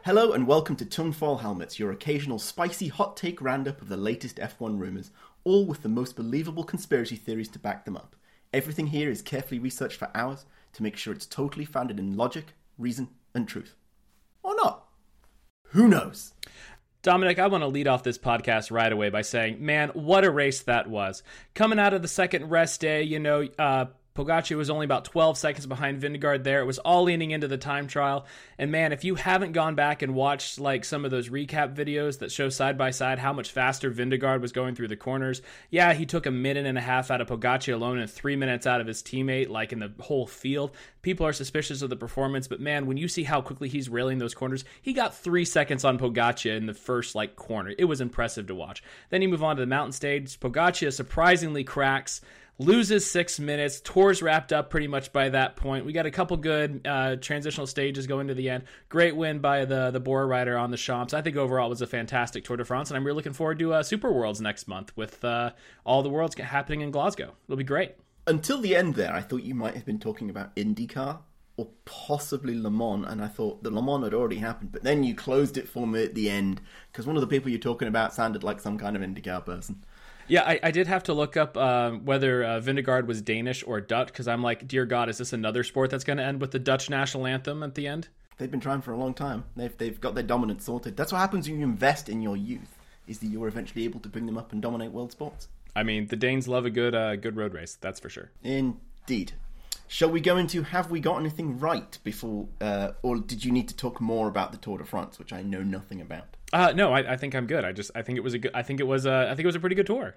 Hello and welcome to Tinfoil Helmets, your occasional spicy hot take roundup of the latest F1 rumours, all with the most believable conspiracy theories to back them up. Everything here is carefully researched for hours to make sure it's totally founded in logic, reason and truth. Or not. Who knows? Dominic, I want to lead off this podcast right away by saying, man, what a race that was. Coming out of the second rest day, Pogacar was only about 12 seconds behind Vingegaard there. It was all leaning into the time trial. And man, if you haven't gone back and watched like some of those recap videos that show side by side how much faster Vingegaard was going through the corners, yeah, he took a minute and a half out of Pogacar alone and 3 minutes out of his teammate, like in the whole field. People are suspicious of the performance, but man, when you see how quickly he's railing those corners, he got 3 seconds on Pogacar in the first corner. It was impressive to watch. Then you move on to the mountain stage. Pogacar surprisingly cracks, loses 6 minutes. Tour's wrapped up pretty much by that point. We got a couple good transitional stages going to the end. Great win by the Bora rider on the Champs. I think overall it was a fantastic Tour de France, and I'm really looking forward to Super Worlds next month with all the Worlds happening in Glasgow. It'll be great. Until the end there, I thought you might have been talking about IndyCar or possibly Le Mans, and I thought that Le Mans had already happened, but then you closed it for me at the end because one of the people you're talking about sounded like some kind of IndyCar person. Yeah, I did have to look up whether Vingegaard was Danish or Dutch, because I'm like, dear God, is this another sport that's going to end with the Dutch national anthem at the end? They've been trying for a long time. They've got their dominance sorted. That's what happens when you invest in your youth, is that you're eventually able to bring them up and dominate world sports. I mean, the Danes love a good road race, that's for sure. Indeed. Shall we go into have we got anything right before, or did you need to talk more about the Tour de France, which I know nothing about? No, I think I'm good. I think it was a pretty good tour.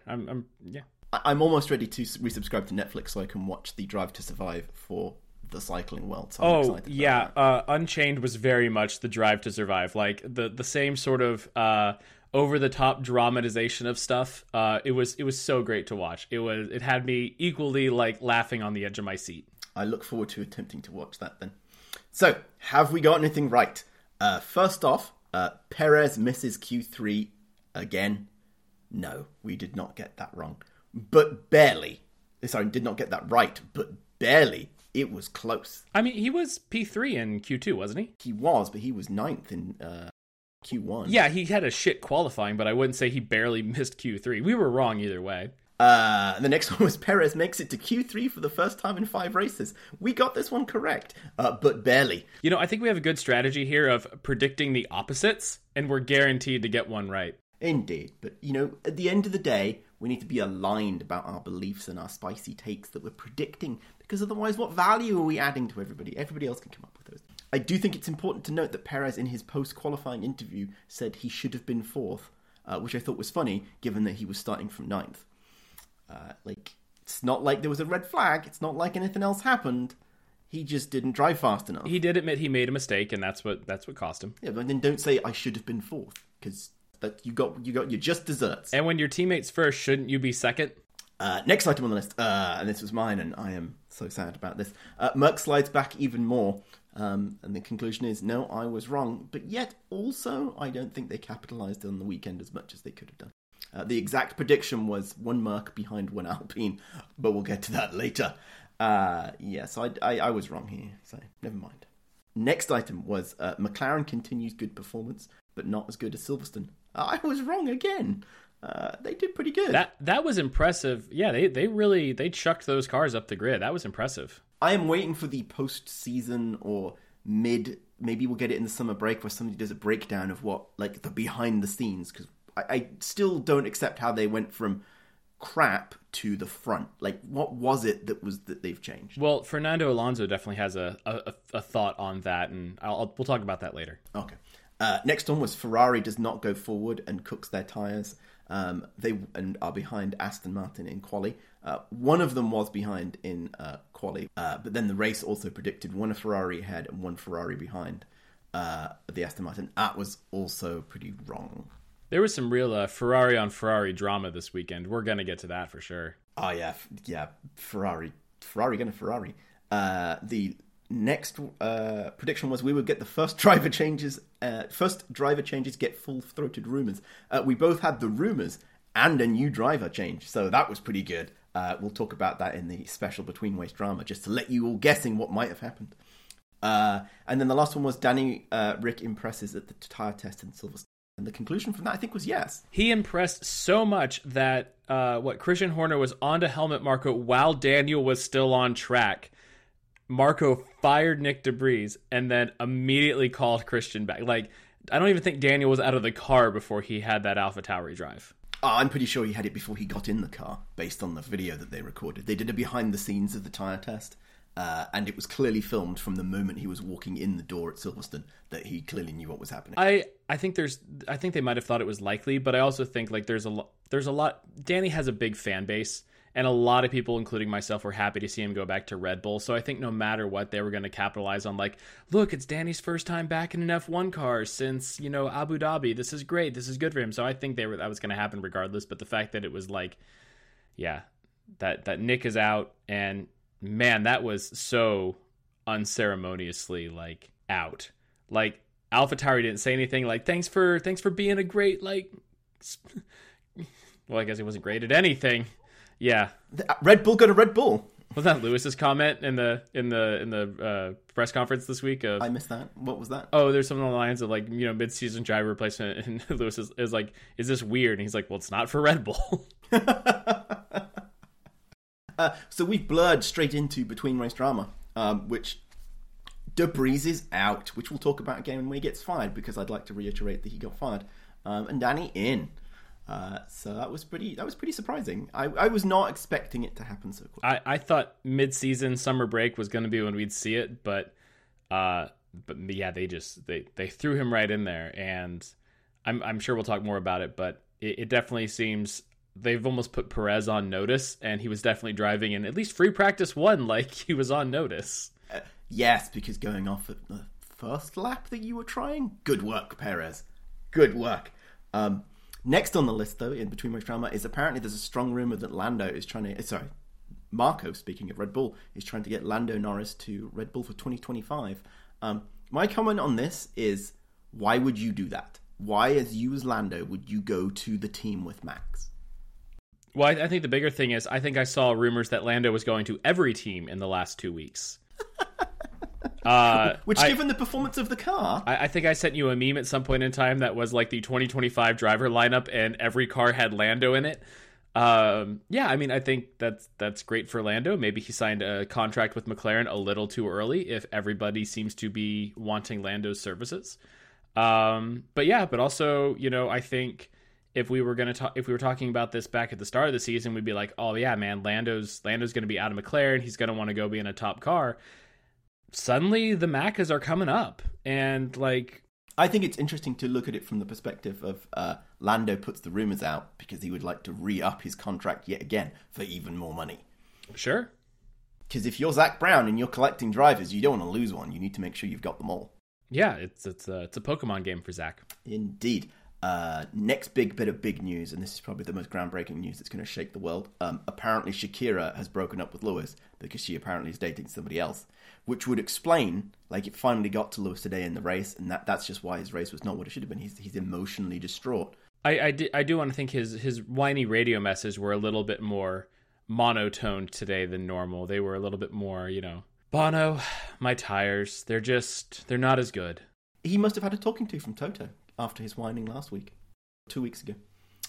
I'm almost ready to resubscribe to Netflix so I can watch the Drive to Survive for the cycling world. So I'm excited about that. Unchained was very much the Drive to Survive, like the same sort of over the top dramatization of stuff. It was so great to watch. It had me equally laughing on the edge of my seat. I look forward to attempting to watch that then. So, have we got anything right? First off, Perez misses Q3 again. No, we did not get that wrong. But barely. Sorry, did not get that right, but barely. It was close. I mean, he was P3 in Q2, wasn't he? He was, but he was 9th in Q1. Yeah, he had a shit qualifying, but I wouldn't say he barely missed Q3. We were wrong either way. The next one was Perez makes it to Q3 for the first time in 5 races. We got this one correct, but barely. I think we have a good strategy here of predicting the opposites, and we're guaranteed to get one right. Indeed, but at the end of the day, we need to be aligned about our beliefs and our spicy takes that we're predicting, because otherwise what value are we adding to everybody? Everybody else can come up with those. I do think it's important to note that Perez in his post-qualifying interview said he should have been 4th, which I thought was funny, given that he was starting from 9th. It's not like there was a red flag. It's not like anything else happened. He just didn't drive fast enough. He did admit he made a mistake, and that's what cost him. Yeah, but then don't say I should have been 4th, because that you got your just desserts. And when your teammate's first, shouldn't you be second? Next item on the list, and this was mine, and I am so sad about this. Merck slides back even more, and the conclusion is no, I was wrong. But yet also, I don't think they capitalised on the weekend as much as they could have done. The exact prediction was 1 Merc behind 1 Alpine, but we'll get to that later. So I was wrong here, so never mind. Next item was McLaren continues good performance, but not as good as Silverstone. I was wrong again. They did pretty good. That was impressive. Yeah, they chucked those cars up the grid. That was impressive. I am waiting for the post-season or maybe we'll get it in the summer break where somebody does a breakdown of what, the behind the scenes, because I still don't accept how they went from crap to the front. What was it that they've changed? Well, Fernando Alonso definitely has a thought on that, and we'll talk about that later. Okay. Next one was Ferrari does not go forward and cooks their tyres. They are behind Aston Martin in quali. One of them was behind in quali, but then the race also predicted one Ferrari ahead and one Ferrari behind the Aston Martin. That was also pretty wrong. There was some real Ferrari on Ferrari drama this weekend. We're going to get to that for sure. Oh, yeah. Ferrari going to Ferrari. The next prediction was we would get the first driver changes get full-throated rumours. We both had the rumours and a new driver change, so that was pretty good. We'll talk about that in the special Between Waste drama, just to let you all guessing what might have happened. And then the last one was Danny Rick impresses at the tire test in Silverstone. And the conclusion from that, I think, was yes. He impressed so much that Christian Horner was onto helmet Marco while Daniel was still on track. Marco fired Nick DeBris and then immediately called Christian back. Like, I don't even think Daniel was out of the car before he had that AlphaTauri drive. I'm pretty sure he had it before he got in the car, based on the video that they recorded. They did a behind the scenes of the tyre test, and it was clearly filmed from the moment he was walking in the door at Silverstone that he clearly knew what was happening. I think they might have thought it was likely, but I also think like there's a lot. Danny has a big fan base, and a lot of people, including myself, were happy to see him go back to Red Bull. So I think no matter what, they were going to capitalize on, like, look, it's Danny's first time back in an F1 car since, Abu Dhabi. This is great. This is good for him. So I think that was going to happen regardless. But the fact that it was like, yeah, that Nick is out, and man, that was so unceremoniously like out. Like, AlphaTauri didn't say anything like, thanks for being a great, like, well, I guess he wasn't great at anything. Yeah, Red Bull got a Red Bull. Was that Lewis's comment in the press conference this week? I missed that. What was that? Oh, there's something along the lines of like, mid-season driver replacement, and Lewis is like, is this weird? And he's like, well, it's not for Red Bull. So we've blurred straight into between race drama, which DeBris is out, which we'll talk about again when he gets fired, because I'd like to reiterate that he got fired, and Danny in. So that was pretty surprising. I was not expecting it to happen so quickly. I thought mid-season summer break was going to be when we'd see it, but yeah, they threw him right in there, and I'm sure we'll talk more about it, but it definitely seems they've almost put Perez on notice, and he was definitely driving in at least free practice one like he was on notice. Yes, because going off at the first lap that you were trying, good work, Perez. Good work. Next on the list, though, in Between Race Drama, is apparently there's a strong rumor that Marco, speaking of Red Bull, is trying to get Lando Norris to Red Bull for 2025. My comment on this is, why would you do that? Why, as Lando, would you go to the team with Max? Well, I think the bigger thing is, I think I saw rumors that Lando was going to every team in the last 2 weeks. Given the performance of the car, I think I sent you a meme at some point in time that was like the 2025 driver lineup, and every car had Lando in it. Yeah, I mean, I think that's great for Lando. Maybe he signed a contract with McLaren a little too early, if everybody seems to be wanting Lando's services. But also, I think if we were talking about this back at the start of the season, we'd be like, oh yeah, man, Lando's going to be out of McLaren. He's going to want to go be in a top car. Suddenly the Macas are coming up, and like, I think it's interesting to look at it from the perspective of Lando puts the rumors out because he would like to re-up his contract yet again for even more money. Sure. Because if you're Zach Brown and you're collecting drivers, you don't want to lose one. You need to make sure you've got them all. Yeah, it's a Pokemon game for Zach. Indeed. Next big bit of big news, and this is probably the most groundbreaking news that's going to shake the world. Apparently Shakira has broken up with Lewis because she apparently is dating somebody else, which would explain, like, it finally got to Lewis today in the race, and that's just why his race was not what it should have been. He's emotionally distraught. I do want to think his whiny radio messages were a little bit more monotoned today than normal. They were a little bit more, Bono, my tires, they're not as good. He must have had a talking to from Toto after his whining last week, 2 weeks ago.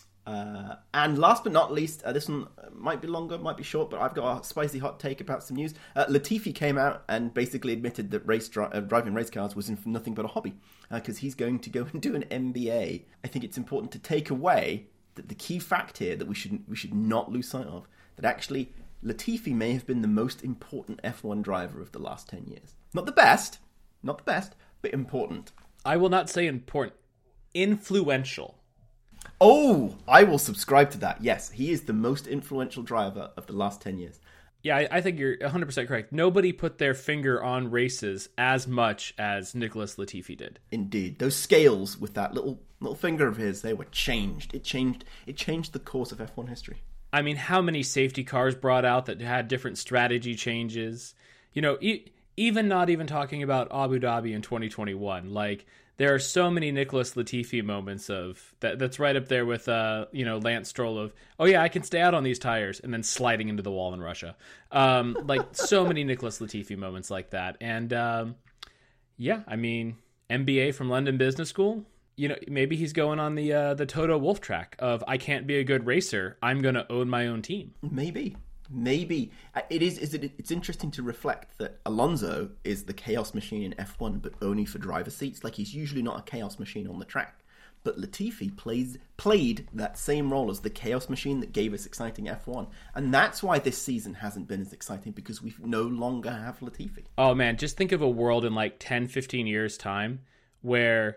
And last but not least, this one might be longer, might be short, but I've got a spicy hot take about some news. Latifi came out and basically admitted that driving race cars was nothing but a hobby, because he's going to go and do an MBA. I think it's important to take away that the key fact here that we should not lose sight of, that actually Latifi may have been the most important F1 driver of the last 10 years. Not the best, but important. I will not say important. Influential. Oh, I will subscribe to that. Yes, he is the most influential driver of the last 10 years. Yeah, I think you're 100% correct. Nobody put their finger on races as much as Nicholas Latifi did. Indeed. Those scales with that little finger of his, they were changed. It changed the course of F1 history. I mean, how many safety cars brought out that had different strategy changes? Even not even talking about Abu Dhabi in 2021, like, there are so many Nicholas Latifi moments of that's right up there with Lance Stroll of, oh yeah, I can stay out on these tires, and then sliding into the wall in Russia. Like, so many Nicholas Latifi moments like that. And Yeah, I mean, MBA from London Business School. You know, maybe he's going on the Toto Wolff track of I can't be a good racer. I'm going to own my own team. Maybe. It's interesting to reflect that Alonso is the chaos machine in F1, but only for driver seats. Like, he's usually not a chaos machine on the track. But Latifi played that same role as the chaos machine that gave us exciting F1. And that's why this season hasn't been as exciting, because we no longer have Latifi. Oh, man, just think of a world in like 10, 15 years' time where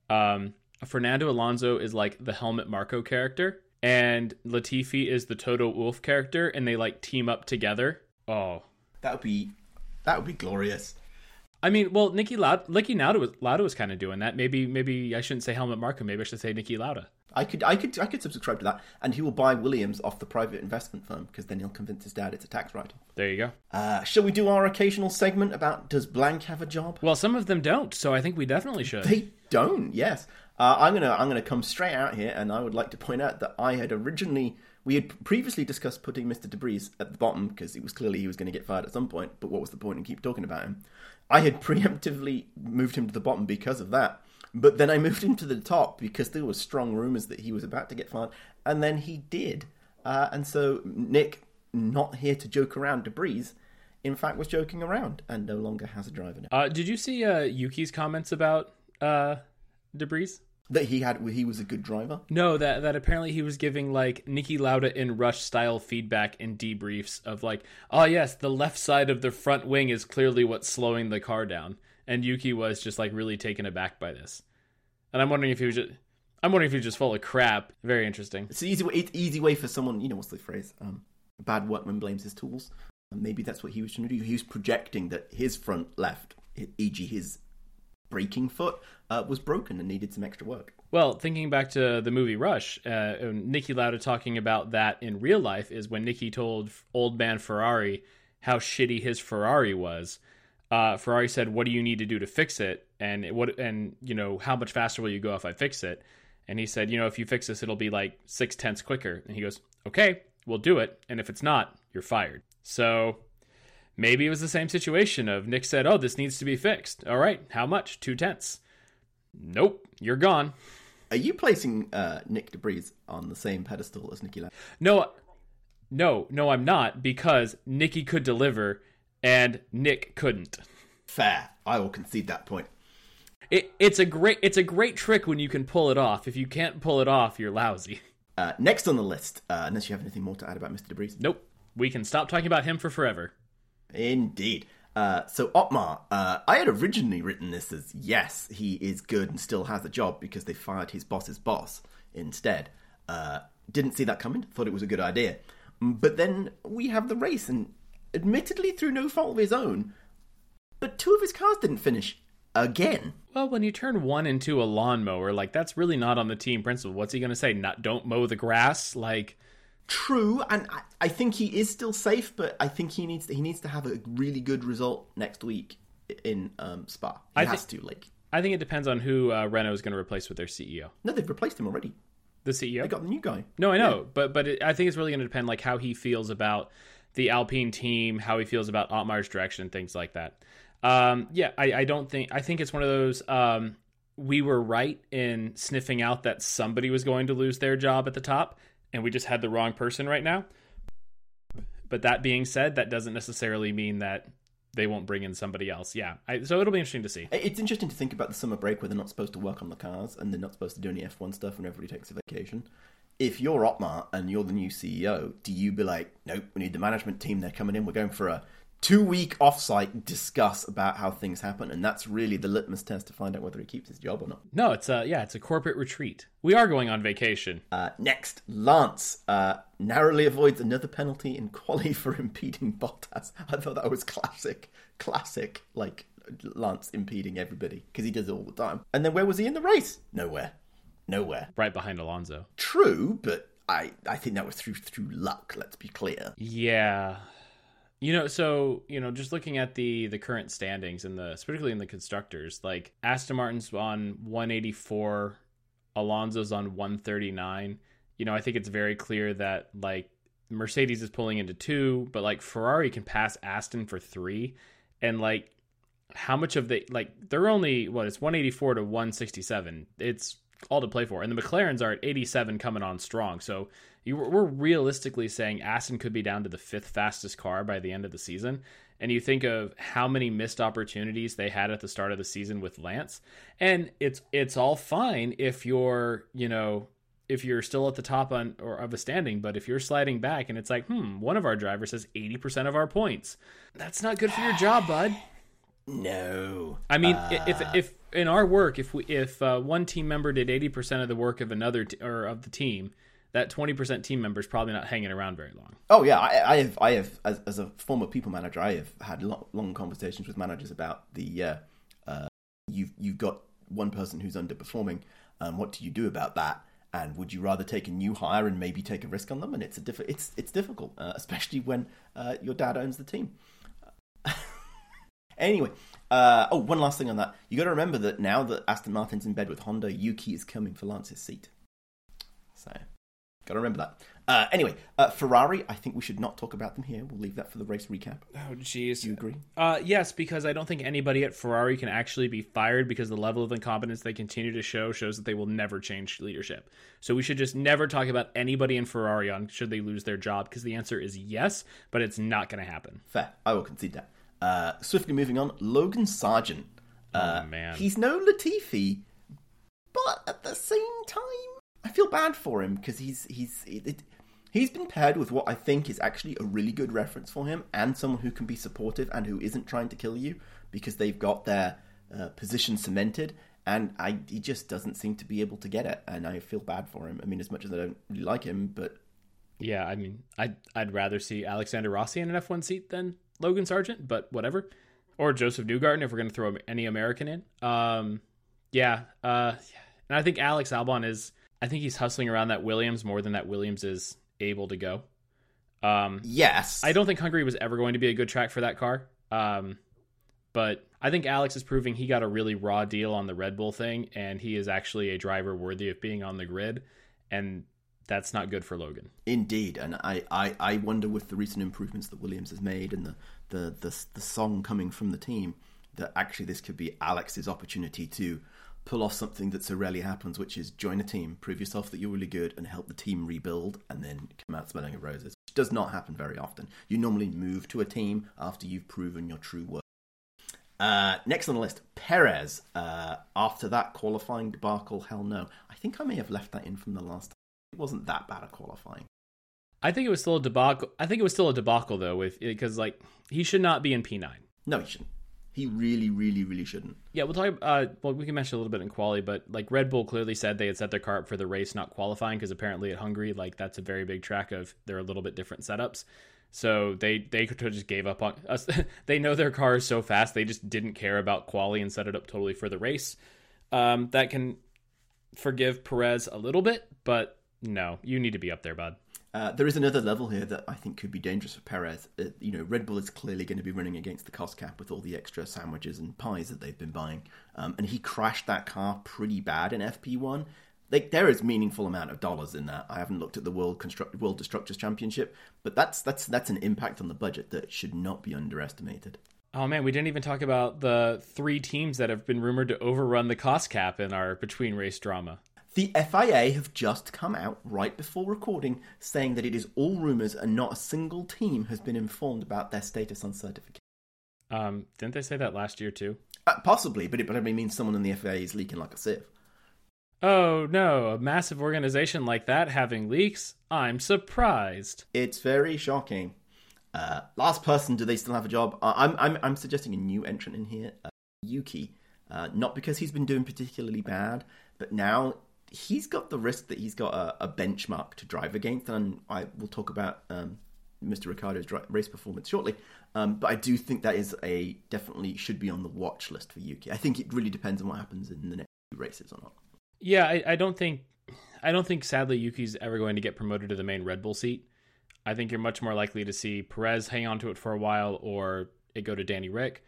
Fernando Alonso is like the Helmut Marko character and Latifi is the Toto Wolff character, and they like team up together. Oh, that would be glorious. I mean, well, Niki Lauda was kind of doing that. Maybe I shouldn't say Helmut Marko. Maybe I should say Niki Lauda. I could subscribe to that, and he will buy Williams off the private investment firm, because then he'll convince his dad it's a tax write-off. There you go. Shall we do our occasional segment about does Blank have a job? Well, some of them don't, so I think we definitely should. They don't. Yes. I'm gonna come straight out here, and I would like to point out that we had previously discussed putting Mr. Debris at the bottom, because it was clearly he was going to get fired at some point. But what was the point in keep talking about him? I had preemptively moved him to the bottom because of that. But then I moved him to the top because there were strong rumours that he was about to get fired. And then he did. And so Nick, not here to joke around Debris, in fact was joking around and no longer has a driver now. Did you see Yuki's comments about Debris? That he was a good driver? No, that apparently he was giving like Niki Lauda in Rush style feedback and debriefs of like, oh yes, the left side of the front wing is clearly what's slowing the car down. And Yuki was just like really taken aback by this. And I'm wondering if he was just full of crap. Very interesting. It's an easy way for someone, what's the phrase? A bad workman blames his tools. And maybe that's what he was trying to do. He was projecting that his front left, e.g. his braking foot, was broken and needed some extra work. Well, thinking back to the movie Rush, Niki Lauda talking about that in real life is when Niki told old man Ferrari how shitty his Ferrari was. Ferrari said, "What do you need to do to fix it? And how much faster will you go if I fix it?" And he said, "If you fix this, it'll be like 0.6 quicker." And he goes, "Okay, we'll do it. And if it's not, you're fired." So maybe it was the same situation of Nick said, "Oh, this needs to be fixed. All right, how much? 0.2. Nope, you're gone." Are you placing Nick Debris on the same pedestal as Niki Lauda? No, I'm not, because Nicky could deliver and Nick couldn't. Fair. I will concede that point. It's a great trick when you can pull it off. If you can't pull it off, you're lousy. Next on the list, unless you have anything more to add about Mr. Debris. Nope. We can stop talking about him for forever. Indeed. So Otmar, I had originally written this as, yes, he is good and still has a job because they fired his boss's boss instead. Didn't see that coming, thought it was a good idea. But then we have the race, and admittedly through no fault of his own, but 2 of his cars didn't finish again. Well, when you turn one into a lawnmower, like, that's really not on the team principle. What's he going to say? Don't mow the grass? Like, true, and I think he is still safe, but I think he needs to have a really good result next week in Spa. I think it depends on who Renault is going to replace with their CEO. No, they've replaced him already. The CEO? They got the new guy. No, I know, yeah. but I think it's really going to depend like how he feels about the Alpine team, how he feels about Otmar's direction, and things like that. I think it's one of those, we were right in sniffing out that somebody was going to lose their job at the top, and we just had the wrong person right now. But that being said, that doesn't necessarily mean that they won't bring in somebody else. Yeah, so it'll be interesting to see. It's interesting to think about the summer break where they're not supposed to work on the cars and they're not supposed to do any F1 stuff when everybody takes a vacation. If you're Otmar and you're the new CEO, do you be like, nope, we need the management team, they're coming in, we're going for a 2-week offsite, discuss about how things happen, and that's really the litmus test to find out whether he keeps his job or not? No, it's a corporate retreat. We are going on vacation. Next, Lance narrowly avoids another penalty in quali for impeding Bottas. I thought that was classic, like Lance impeding everybody, because he does it all the time. And then where was he in the race? Nowhere. Right behind Alonso. True, but I think that was through luck, let's be clear. Yeah. Just looking at the current standings particularly in the constructors, like Aston Martin's on 184, Alonso's on 139. I think it's very clear that like Mercedes is pulling into 2, but like Ferrari can pass Aston for 3, and like how much of the, like, they're only, it's 184 to 167. It's all to play for. And the McLarens are at 87 coming on strong. So we're realistically saying Aston could be down to the 5th fastest car by the end of the season. And you think of how many missed opportunities they had at the start of the season with Lance. And it's all fine if you're, if you're still at the top of a standing, but if you're sliding back and it's like, one of our drivers has 80% of our points, that's not good for your job, bud. No. I mean, if in our work, if one team member did 80% of the work of another or of the team, that 20% team member is probably not hanging around very long. Oh yeah, I have as a former people manager, I have had long conversations with managers about the you've got one person who's underperforming. What do you do about that? And would you rather take a new hire and maybe take a risk on them? And it's difficult, especially when your dad owns the team. Anyway, one last thing on that. You got to remember that now that Aston Martin's in bed with Honda, Yuki is coming for Lance's seat. So, got to remember that. Anyway, Ferrari, I think we should not talk about them here. We'll leave that for the race recap. Oh, jeez. Do you agree? Yes, because I don't think anybody at Ferrari can actually be fired because the level of incompetence they continue to shows that they will never change leadership. So we should just never talk about anybody in Ferrari on should they lose their job, because the answer is yes, but it's not going to happen. Fair. I will concede that. Swiftly moving on, Logan Sargent. Oh, man. He's no Latifi, but at the same time, I feel bad for him because he's been paired with what I think is actually a really good reference for him and someone who can be supportive and who isn't trying to kill you because they've got their position cemented, and he just doesn't seem to be able to get it, and I feel bad for him. I mean, as much as I don't really like him, but... Yeah, I mean, I'd rather see Alexander Rossi in an F1 seat than Logan Sargent, but whatever. Or Joseph Newgarden if we're going to throw any American in. And I think Alex Albon I think he's hustling around that Williams more than that Williams is able to go. Yes. I don't think Hungary was ever going to be a good track for that car. But I think Alex is proving he got a really raw deal on the Red Bull thing, and he is actually a driver worthy of being on the grid. And that's not good for Logan. Indeed, and I wonder with the recent improvements that Williams has made and the song coming from the team, that actually this could be Alex's opportunity to pull off something that so rarely happens, which is join a team, prove yourself that you're really good, and help the team rebuild, and then come out smelling of roses. Which does not happen very often. You normally move to a team after you've proven your true worth. Next on the list, Perez. After that qualifying debacle, hell no. I think I may have left that in from the last time. It wasn't that bad at qualifying. I think it was still a debacle. I think it was still a debacle though, because he should not be in P9. No, he shouldn't. He really, really, really shouldn't. Yeah, we'll talk. We can mention a little bit in quali, but Red Bull clearly said they had set their car up for the race, not qualifying, because apparently at Hungary, that's a very big track of they're a little bit different setups. So they could have just gave up on us. They know their car is so fast, they just didn't care about quali and set it up totally for the race. That can forgive Perez a little bit, but no, you need to be up there, bud. There is another level here that I think could be dangerous for Perez. Red Bull is clearly going to be running against the cost cap with all the extra sandwiches and pies that they've been buying. And he crashed that car pretty bad in FP1. There is meaningful amount of dollars in that. I haven't looked at the World Destructors Championship, but that's an impact on the budget that should not be underestimated. Oh man, we didn't even talk about the 3 teams that have been rumored to overrun the cost cap in our between race drama. The FIA have just come out right before recording saying that it is all rumours and not a single team has been informed about their status on certification. Didn't they say that last year too? Possibly, but it means someone in the FIA is leaking like a sieve. Oh no, a massive organization like that having leaks? I'm surprised. It's very shocking. Last person, do they still have a job? I'm suggesting a new entrant in here, Yuki. Not because he's been doing particularly bad, but now he's got the risk that he's got a benchmark to drive against, and I will talk about Mr. Ricciardo's race performance shortly. But I do think that is definitely should be on the watch list for Yuki. I think it really depends on what happens in the next few races or not. Yeah, I don't think sadly Yuki's ever going to get promoted to the main Red Bull seat. I think you're much more likely to see Perez hang on to it for a while or it go to Danny Rick.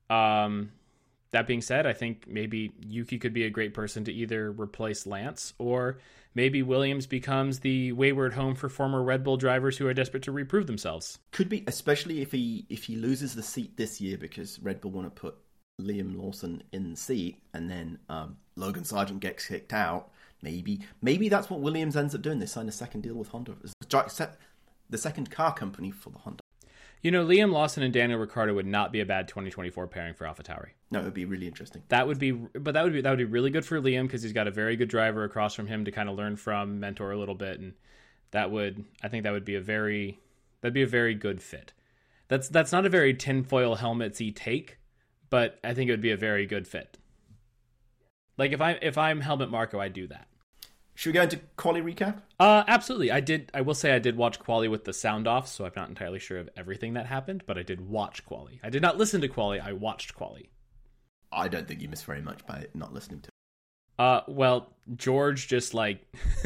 That being said, I think maybe Yuki could be a great person to either replace Lance, or maybe Williams becomes the wayward home for former Red Bull drivers who are desperate to reprove themselves. Could be, especially if he loses the seat this year because Red Bull want to put Liam Lawson in the seat, and then Logan Sargent gets kicked out, maybe that's what Williams ends up doing. They sign a second deal with Honda, the second car company for the Honda. You know, Liam Lawson and Daniel Ricciardo would not be a bad 2024 pairing for AlphaTauri. No, it would be really interesting. That would be really good for Liam because he's got a very good driver across from him to kind of learn from, mentor a little bit, and I think that would be a very good fit. That's not a very tinfoil helmetsy take, but I think it would be a very good fit. Like if I'm Helmut Marko, I'd do that. Should we go into quali recap? Absolutely. I will say I did watch quali with the sound off, so I'm not entirely sure of everything that happened, but I did watch quali. I did not listen to quali, I watched quali. I don't think you missed very much by not listening to it. Well, George just like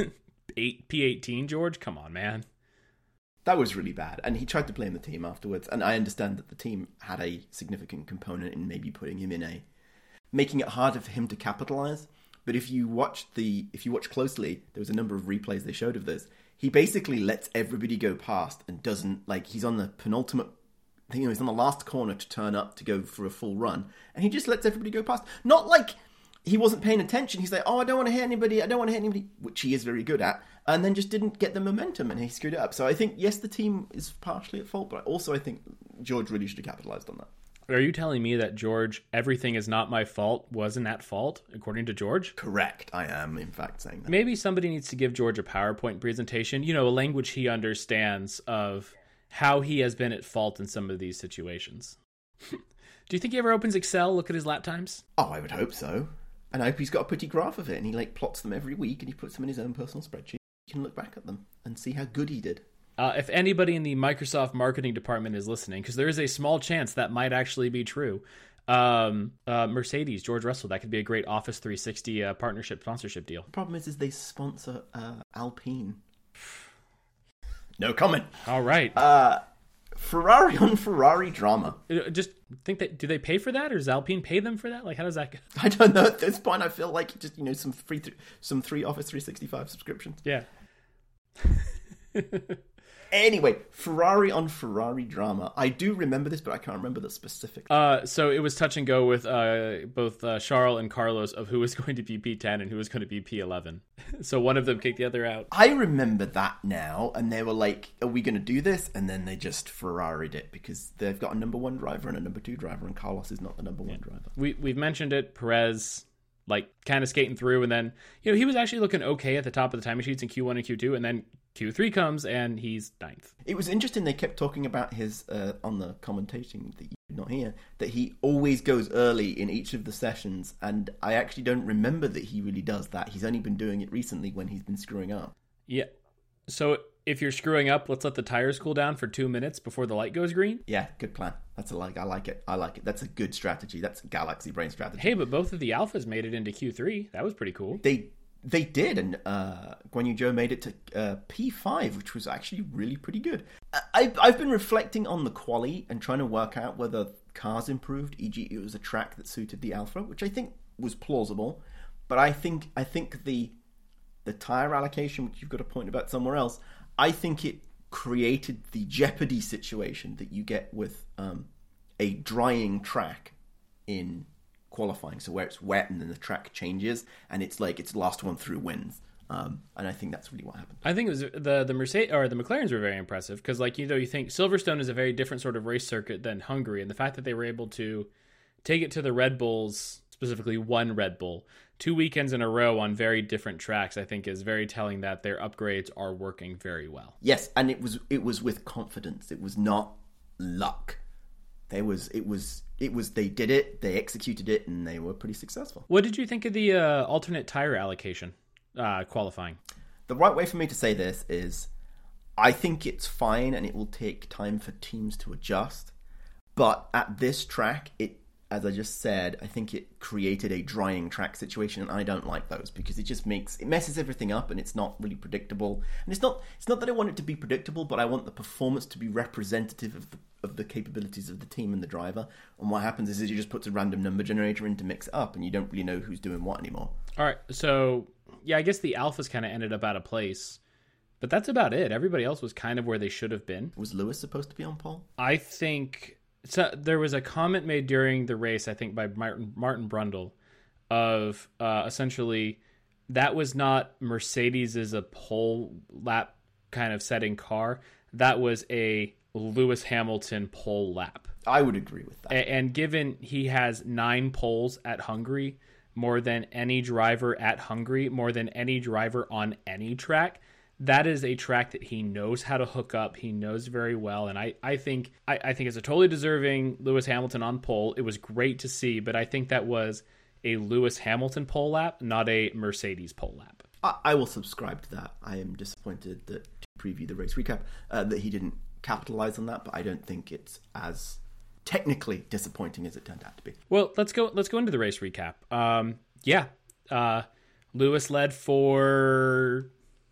P18 George, come on, man. That was really bad, and he tried to blame the team afterwards, and I understand that the team had a significant component in maybe putting him in making it harder for him to capitalize. But if you watch closely, there was a number of replays they showed of this. He basically lets everybody go past and doesn't, like, he's on the penultimate, he's on the last corner to turn up to go for a full run, and he just lets everybody go past. Not like he wasn't paying attention. He's like, I don't want to hit anybody, which he is very good at, and then just didn't get the momentum, and he screwed it up. So I think, yes, the team is partially at fault, but also I think George really should have capitalized on that. Are you telling me that George, everything is not my fault, wasn't at fault, according to George? Correct. I am, in fact, saying that. Maybe somebody needs to give George a PowerPoint presentation, a language he understands of how he has been at fault in some of these situations. Do you think he ever opens Excel, look at his lap times? Oh, I would hope so. And I hope he's got a pretty graph of it, and he plots them every week, and he puts them in his own personal spreadsheet. You can look back at them and see how good he did. If anybody in the Microsoft marketing department is listening, because there is a small chance that might actually be true, Mercedes, George Russell, that could be a great Office 360 sponsorship deal. The problem is they sponsor Alpine. No comment. All right. Ferrari on Ferrari drama. Just think that, do they pay for that, or does Alpine pay them for that? Like, how does that go? I don't know. At this point, I feel like just some free Office 365 subscriptions. Yeah. Anyway, Ferrari on Ferrari drama. I do remember this, but I can't remember the specifics. So it was touch and go with both Charles and Carlos of who was going to be P10 and who was going to be P11. So one of them kicked the other out. I remember that now, and they were like, are we going to do this? And then they just Ferrari'd it because they've got a number one driver and a number two driver, and Carlos is not the number one driver. We've mentioned it. Perez, kind of skating through, and then, he was actually looking okay at the top of the timing sheets in Q1 and Q2, and then Q3 comes and he's 9th. It was interesting. They kept talking about his on the commentating that you did not hear, that he always goes early in each of the sessions, and I actually don't remember that he really does that. He's only been doing it recently when he's been screwing up. Yeah. So if you're screwing up, let's let the tires cool down for 2 minutes before the light goes green. Yeah, good plan. I like it. That's a good strategy. That's a galaxy brain strategy. Hey, but both of the Alphas made it into Q3. That was pretty cool. They did, and Guan Yu Zhou made it to P5, which was actually really pretty good. I've been reflecting on the quali and trying to work out whether cars improved, e.g. it was a track that suited the Alpha, which I think was plausible. But I think the tyre allocation, which you've got a point about somewhere else, I think it created the jeopardy situation that you get with a drying track in qualifying, so where it's wet and then the track changes and it's like it's the last one through wins, and I think that's really what happened. I think it was the Mercedes or the McLarens were very impressive because, you think Silverstone is a very different sort of race circuit than Hungary, and the fact that they were able to take it to the Red Bulls, specifically one Red Bull, 2 weekends in a row on very different tracks, I think is very telling that their upgrades are working very well. Yes, and it was with confidence. It was not luck. They did it, they executed it, and they were pretty successful. What did you think of the alternate tire allocation qualifying? The right way for me to say this is I think it's fine and it will take time for teams to adjust. But at this track, as I just said, I think it created a drying track situation, and I don't like those because it messes everything up and it's not really predictable. And it's not that I want it to be predictable, but I want the performance to be representative of the capabilities of the team and the driver. And what happens is you just put a random number generator in to mix it up, and you don't really know who's doing what anymore. All right, so yeah, I guess the Alphas kind of ended up out of place, but that's about it. Everybody else was kind of where they should have been. Was Lewis supposed to be on pole? I think So there was a comment made during the race, I think by Martin Brundle, of essentially that was not Mercedes' a pole lap kind of setting car. That was a Lewis Hamilton pole lap. I would agree with that. And given he has 9 poles at Hungary, more than any driver at Hungary, more than any driver on any track, that is a track that he knows how to hook up. He knows very well. And I think it's a totally deserving Lewis Hamilton on pole. It was great to see, but I think that was a Lewis Hamilton pole lap, not a Mercedes pole lap. I will subscribe to that. I am disappointed that, to preview the race recap, that he didn't capitalize on that, but I don't think it's as technically disappointing as it turned out to be. Well, let's go into the race recap. Lewis led for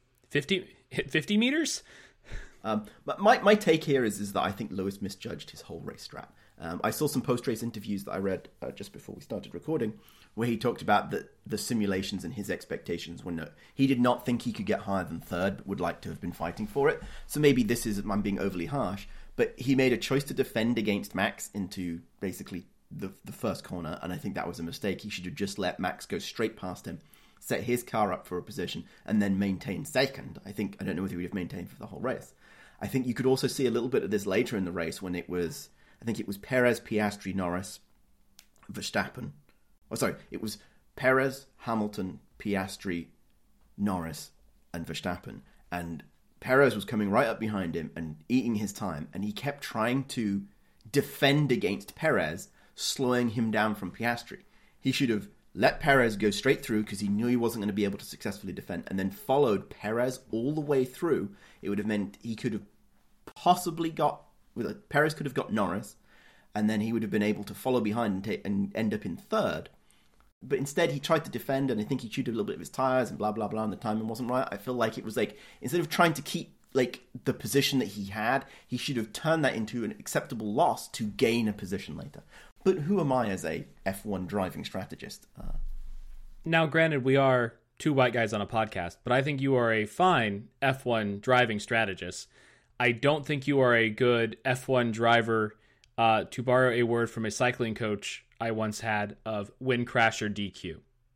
50 meters. But my take here is that I think Lewis misjudged his whole race strat. I saw some post-race interviews that I read just before we started recording, where he talked about the simulations and his expectations were no. He did not think he could get higher than third, but would like to have been fighting for it. So maybe I'm being overly harsh, but he made a choice to defend against Max into basically the first corner, and I think that was a mistake. He should have just let Max go straight past him, set his car up for a position, and then maintain second. I don't know whether he would have maintained for the whole race. I think you could also see a little bit of this later in the race when it was Perez, Piastri, Norris, Verstappen. It was Perez, Hamilton, Piastri, Norris, and Verstappen. And Perez was coming right up behind him and eating his time, and he kept trying to defend against Perez, slowing him down from Piastri. He should have let Perez go straight through because he knew he wasn't going to be able to successfully defend, and then followed Perez all the way through. It would have meant he could have possibly Perez could have got Norris, and then he would have been able to follow behind and end up in third. But instead, he tried to defend, and I think he chewed a little bit of his tires and blah, blah, blah, and the timing wasn't right. I feel like it was instead of trying to keep the position that he had, he should have turned that into an acceptable loss to gain a position later. But who am I as a F1 driving strategist? Now, granted, we are 2 white guys on a podcast, but I think you are a fine F1 driving strategist. I don't think you are a good F1 driver, to borrow a word from a cycling coach I once had, of win, crash, or DQ.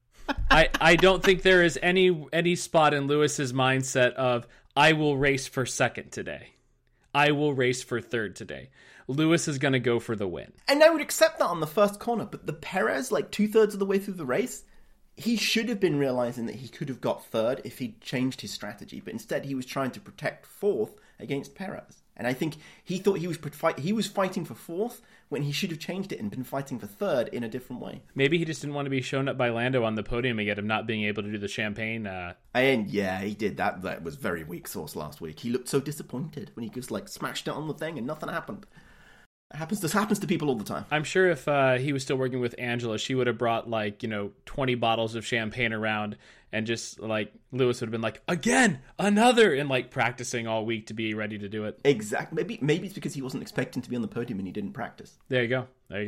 I don't think there is any spot in Lewis's mindset of, I will race for second today. I will race for third today. Lewis is going to go for the win. And I would accept that on the first corner, but the Perez, 2/3 of the way through the race, he should have been realizing that he could have got third if he'd changed his strategy, but instead he was trying to protect fourth against Perez. And I think he thought he was fighting for fourth when he should have changed it and been fighting for third in a different way. Maybe he just didn't want to be shown up by Lando on the podium again of not being able to do the champagne. And yeah, he did that. That was very weak sauce last week. He looked so disappointed when he just smashed it on the thing and nothing happened. This happens to people all the time. I'm sure if he was still working with Angela, she would have brought 20 bottles of champagne around, and just Lewis would have been like, again, another, and practicing all week to be ready to do it. Exactly. Maybe it's because he wasn't expecting to be on the podium and he didn't practice. There you go.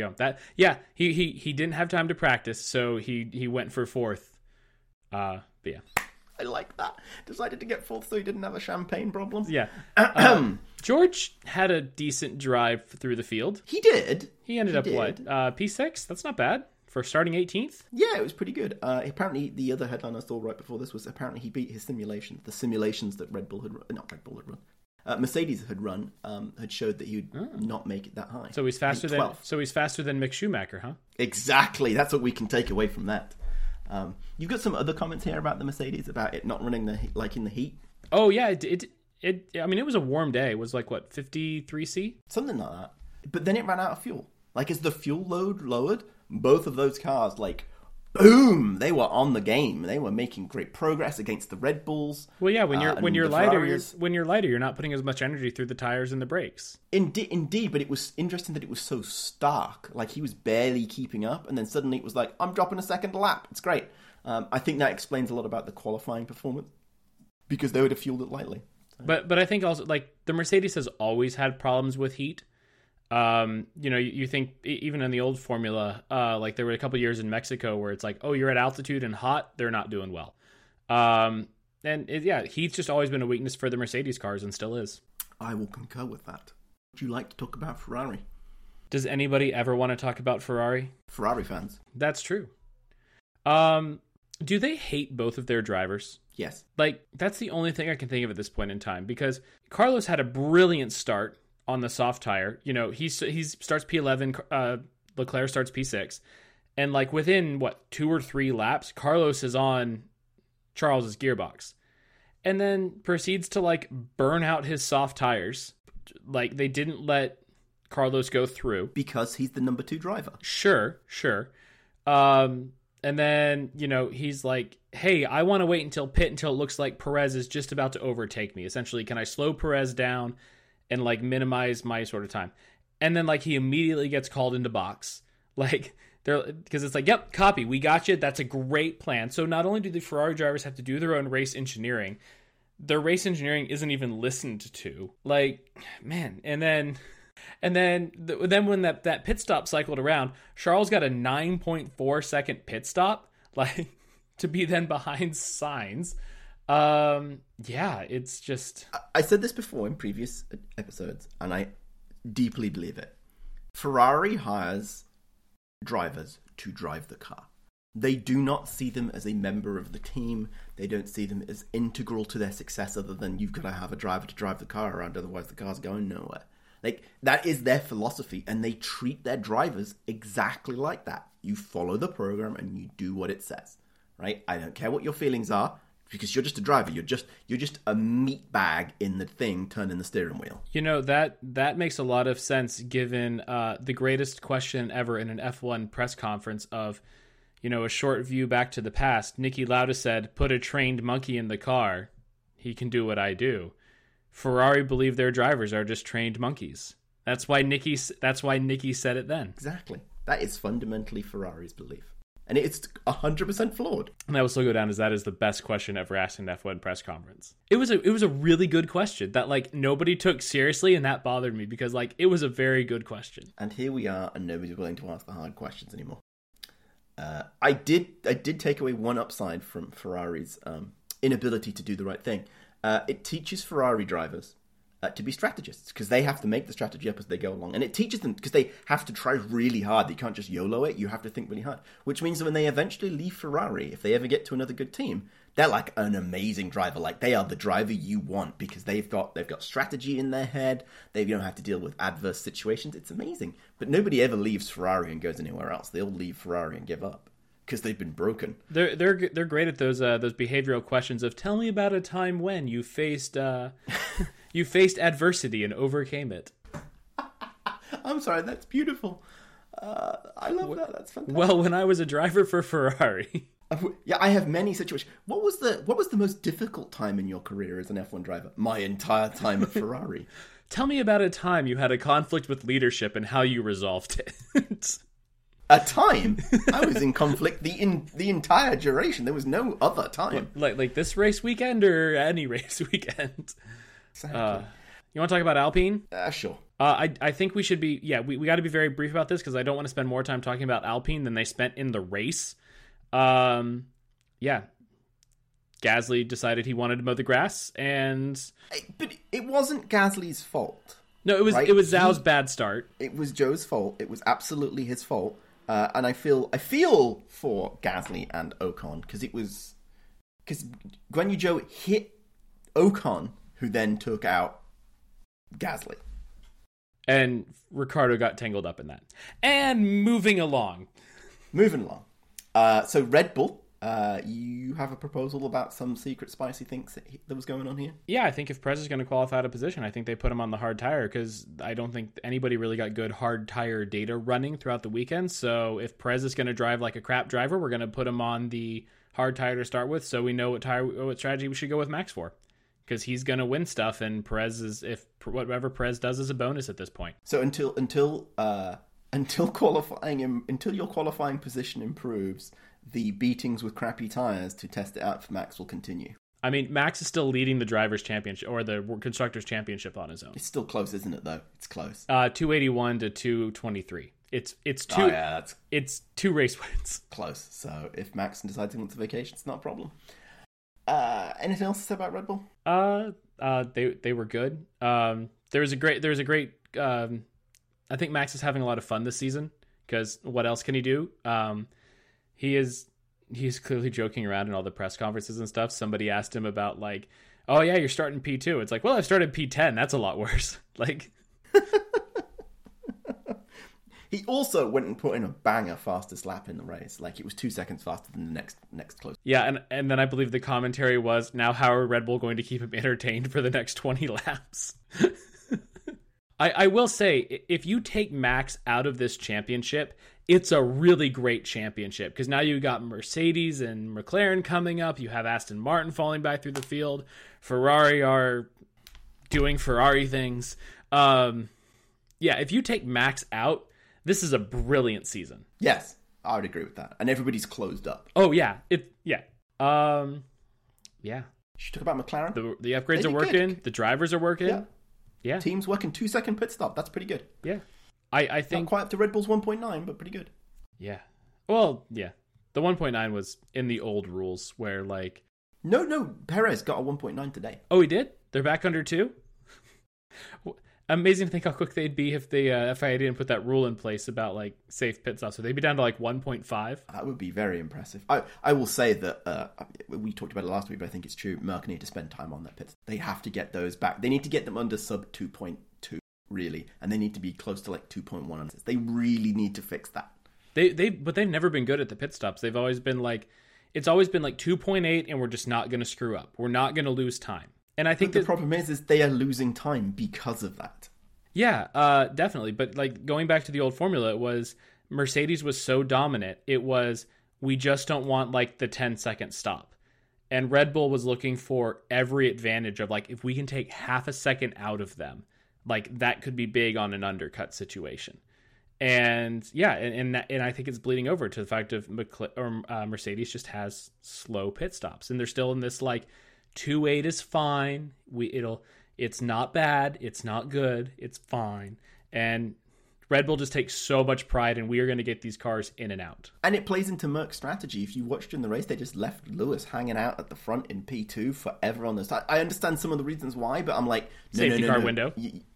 He didn't have time to practice, so he went for fourth. But yeah. I like that. Decided to get fourth so he didn't have a champagne problem. Yeah. George had a decent drive through the field. He did. He ended up what? P6? That's not bad for starting 18th. Yeah, it was pretty good. Apparently, the other headline I saw right before this was apparently he beat his simulations. The simulations that Mercedes had run had showed that he would not make it that high. So he's faster than Mick Schumacher, huh? Exactly. That's what we can take away from that. You've got some other comments here about the Mercedes, about it not running in the heat. Oh yeah, it was a warm day. It was 53°C? Something like that. But then it ran out of fuel. As the fuel load lowered, both of those cars, boom, they were on the game. They were making great progress against the Red Bulls. Well, yeah, when you're lighter, you're not putting as much energy through the tires and the brakes. Indeed, but it was interesting that it was so stark. He was barely keeping up, and then suddenly it was I'm dropping a second lap. It's great. I think that explains a lot about the qualifying performance, because they would have fueled it lightly. So. But I think also the Mercedes has always had problems with heat. You think even in the old formula, there were a couple years in Mexico where it's you're at altitude and hot, they're not doing well. Heat's just always been a weakness for the Mercedes cars and still is. I will concur with that. Would you like to talk about Ferrari? Does anybody ever want to talk about Ferrari? Ferrari fans. That's true. Do they hate both of their drivers? Yes. Like, that's the only thing I can think of at this point in time, because Carlos had a brilliant start on the soft tire. You know, he starts P11, Leclerc starts P6, and like within 2 or 3 laps, Carlos is on Charles's gearbox, and then proceeds to like burn out his soft tires. Like, they didn't let Carlos go through Because he's the number 2 driver. Sure. And then, you know, he's like, hey, I want to wait until it looks like Perez is just about to overtake me. Essentially, can I slow Perez down and like minimize my sort of time? And then like he immediately gets called into box. Like, because it's like, yep, copy, we got you. That's a great plan. So not only do the Ferrari drivers have to do their own race engineering, their race engineering isn't even listened to. Like, man, and then when that pit stop cycled around, Charles got a 9.4 second pit stop, like, to be then behind Sainz. Yeah, it's just... I said this before in previous episodes, and I deeply believe it. Ferrari hires drivers to drive the car. They do not see them as a member of the team. They don't see them as integral to their success, other than you've got to have a driver to drive the car around, otherwise the car's going nowhere. Like, that is their philosophy, and they treat their drivers exactly like that. You follow the program and you do what it says, right? I don't care what your feelings are, because you're just a driver. You're just a meat bag in the thing turning the steering wheel. You know, that makes a lot of sense, given the greatest question ever in an F1 press conference of, you know, a short view back to the past. Niki Lauda said, "Put a trained monkey in the car. He can do what I do." Ferrari believe their drivers are just trained monkeys. That's why Niki said it then. Exactly. That is fundamentally Ferrari's belief. And it's 100% flawed. And that will still go down as that is the best question ever asked in an F1 press conference. It was a really good question that like nobody took seriously, and that bothered me because like it was a very good question. And here we are, and nobody's willing to ask the hard questions anymore. I did take away one upside from Ferrari's inability to do the right thing. It teaches Ferrari drivers to be strategists, because they have to make the strategy up as they go along. And it teaches them, because they have to try really hard. You can't just YOLO it. You have to think really hard. Which means that when they eventually leave Ferrari, if they ever get to another good team, they're like an amazing driver. Like, they are the driver you want, because they've got strategy in their head. They don't have to deal with adverse situations. It's amazing. But nobody ever leaves Ferrari and goes anywhere else. They all leave Ferrari and give up, because they've been broken. They're great at those behavioral questions of, tell me about a time when you faced adversity and overcame it. I'm sorry, that's beautiful. I love that. That's fantastic. Well, when I was a driver for Ferrari. Yeah, I have many situations. What was the most difficult time in your career as an F1 driver? My entire time at Ferrari. Tell me about a time you had a conflict with leadership and how you resolved it. A time? I was in conflict the entire duration. There was no other time. Like this race weekend or any race weekend? Exactly. You want to talk about Alpine? Sure. I think we should be... Yeah, we got to be very brief about this, because I don't want to spend more time talking about Alpine than they spent in the race. Yeah. Gasly decided he wanted to mow the grass, and... But it wasn't Gasly's fault. No, it was right? It was Zhao's bad start. It was Zhou's fault. It was absolutely his fault. And I feel for Gasly and Ocon, because Guan Yu Zhou hit Ocon, who then took out Gasly. And Ricciardo got tangled up in that. And moving along. So Red Bull, you have a proposal about some secret spicy things that was going on here? Yeah, I think if Perez is going to qualify out of position, I think they put him on the hard tire, because I don't think anybody really got good hard tire data running throughout the weekend. So if Perez is going to drive like a crap driver, we're going to put him on the hard tire to start with, so we know what strategy we should go with Max for. Because he's going to win stuff, and Perez whatever Perez does is a bonus at this point. So until your qualifying position improves, the beatings with crappy tires to test it out for Max will continue. I mean, Max is still leading the Drivers' Championship, or the Constructors' Championship, on his own. It's still close, isn't it, though? It's close. 281 to 223. It's two. Oh, yeah, it's 2 race wins. Close. So if Max decides he wants a vacation, it's not a problem. Anything else to say about Red Bull? They were good. There was a great I think Max is having a lot of fun this season because what else can he do? He's clearly joking around in all the press conferences and stuff. Somebody asked him about like, oh yeah, you're starting P2. It's like, well, I've started P10. That's a lot worse. Like, he also went and put in a banger fastest lap in the race. Like, it was 2 seconds faster than the next close. Yeah, and then I believe the commentary was, now how are Red Bull going to keep him entertained for the next 20 laps? I will say, if you take Max out of this championship, it's a really great championship because now you've got Mercedes and McLaren coming up. You have Aston Martin falling back through the field. Ferrari are doing Ferrari things. Yeah, if you take Max out, this is a brilliant season. Yes, I would agree with that. And everybody's closed up. Oh, yeah. Yeah. Yeah. You should talk about McLaren. The upgrades are working. Good. The drivers are working. Yeah. Teams working 2 second pit stop. That's pretty good. Yeah. I think... Not quite up to Red Bull's 1.9, but pretty good. Yeah. Well, yeah. The 1.9 was in the old rules where, like... No. Perez got a 1.9 today. Oh, he did? They're back under 2? Amazing to think how quick they'd be if the FIA didn't put that rule in place about like safe pit stops. So they'd be down to like 1.5. That would be very impressive. I will say that we talked about it last week, but I think it's true. Merck need to spend time on their pits. They have to get those back. They need to get them under sub 2.2 really, and they need to be close to like 2.1. They really need to fix that. But they've never been good at the pit stops. They've always been like, it's always been like 2.8, and we're just not going to screw up. We're not going to lose time. And I think the problem is they are losing time because of that. Yeah, definitely. But like going back to the old formula, it was Mercedes was so dominant. It was, we just don't want like the 10-second stop. And Red Bull was looking for every advantage of like, if we can take half a second out of them, like that could be big on an undercut situation. And yeah, and I think it's bleeding over to the fact of Mercedes just has slow pit stops, and they're still in this like 2.8 is fine. It's not bad. It's not good. It's fine. And Red Bull just takes so much pride in, we are going to get these cars in and out. And it plays into Merck's strategy. If you watched in the race, they just left Lewis hanging out at the front in P2 forever on the side. I understand some of the reasons why, but I'm like, safety car window.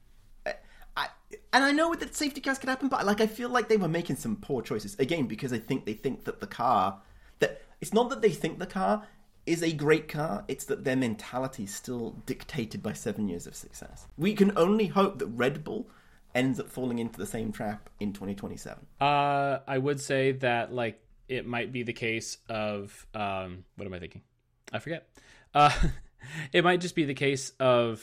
And I know that safety cars could happen, but like I feel like they were making some poor choices. Again, because they think that the car... that it's not that they think the car is a great car, it's that their mentality is still dictated by 7 years of success. We can only hope that Red Bull ends up falling into the same trap in 2027. I would say that like it might be the case of what am I thinking? I forget. It might just be the case of...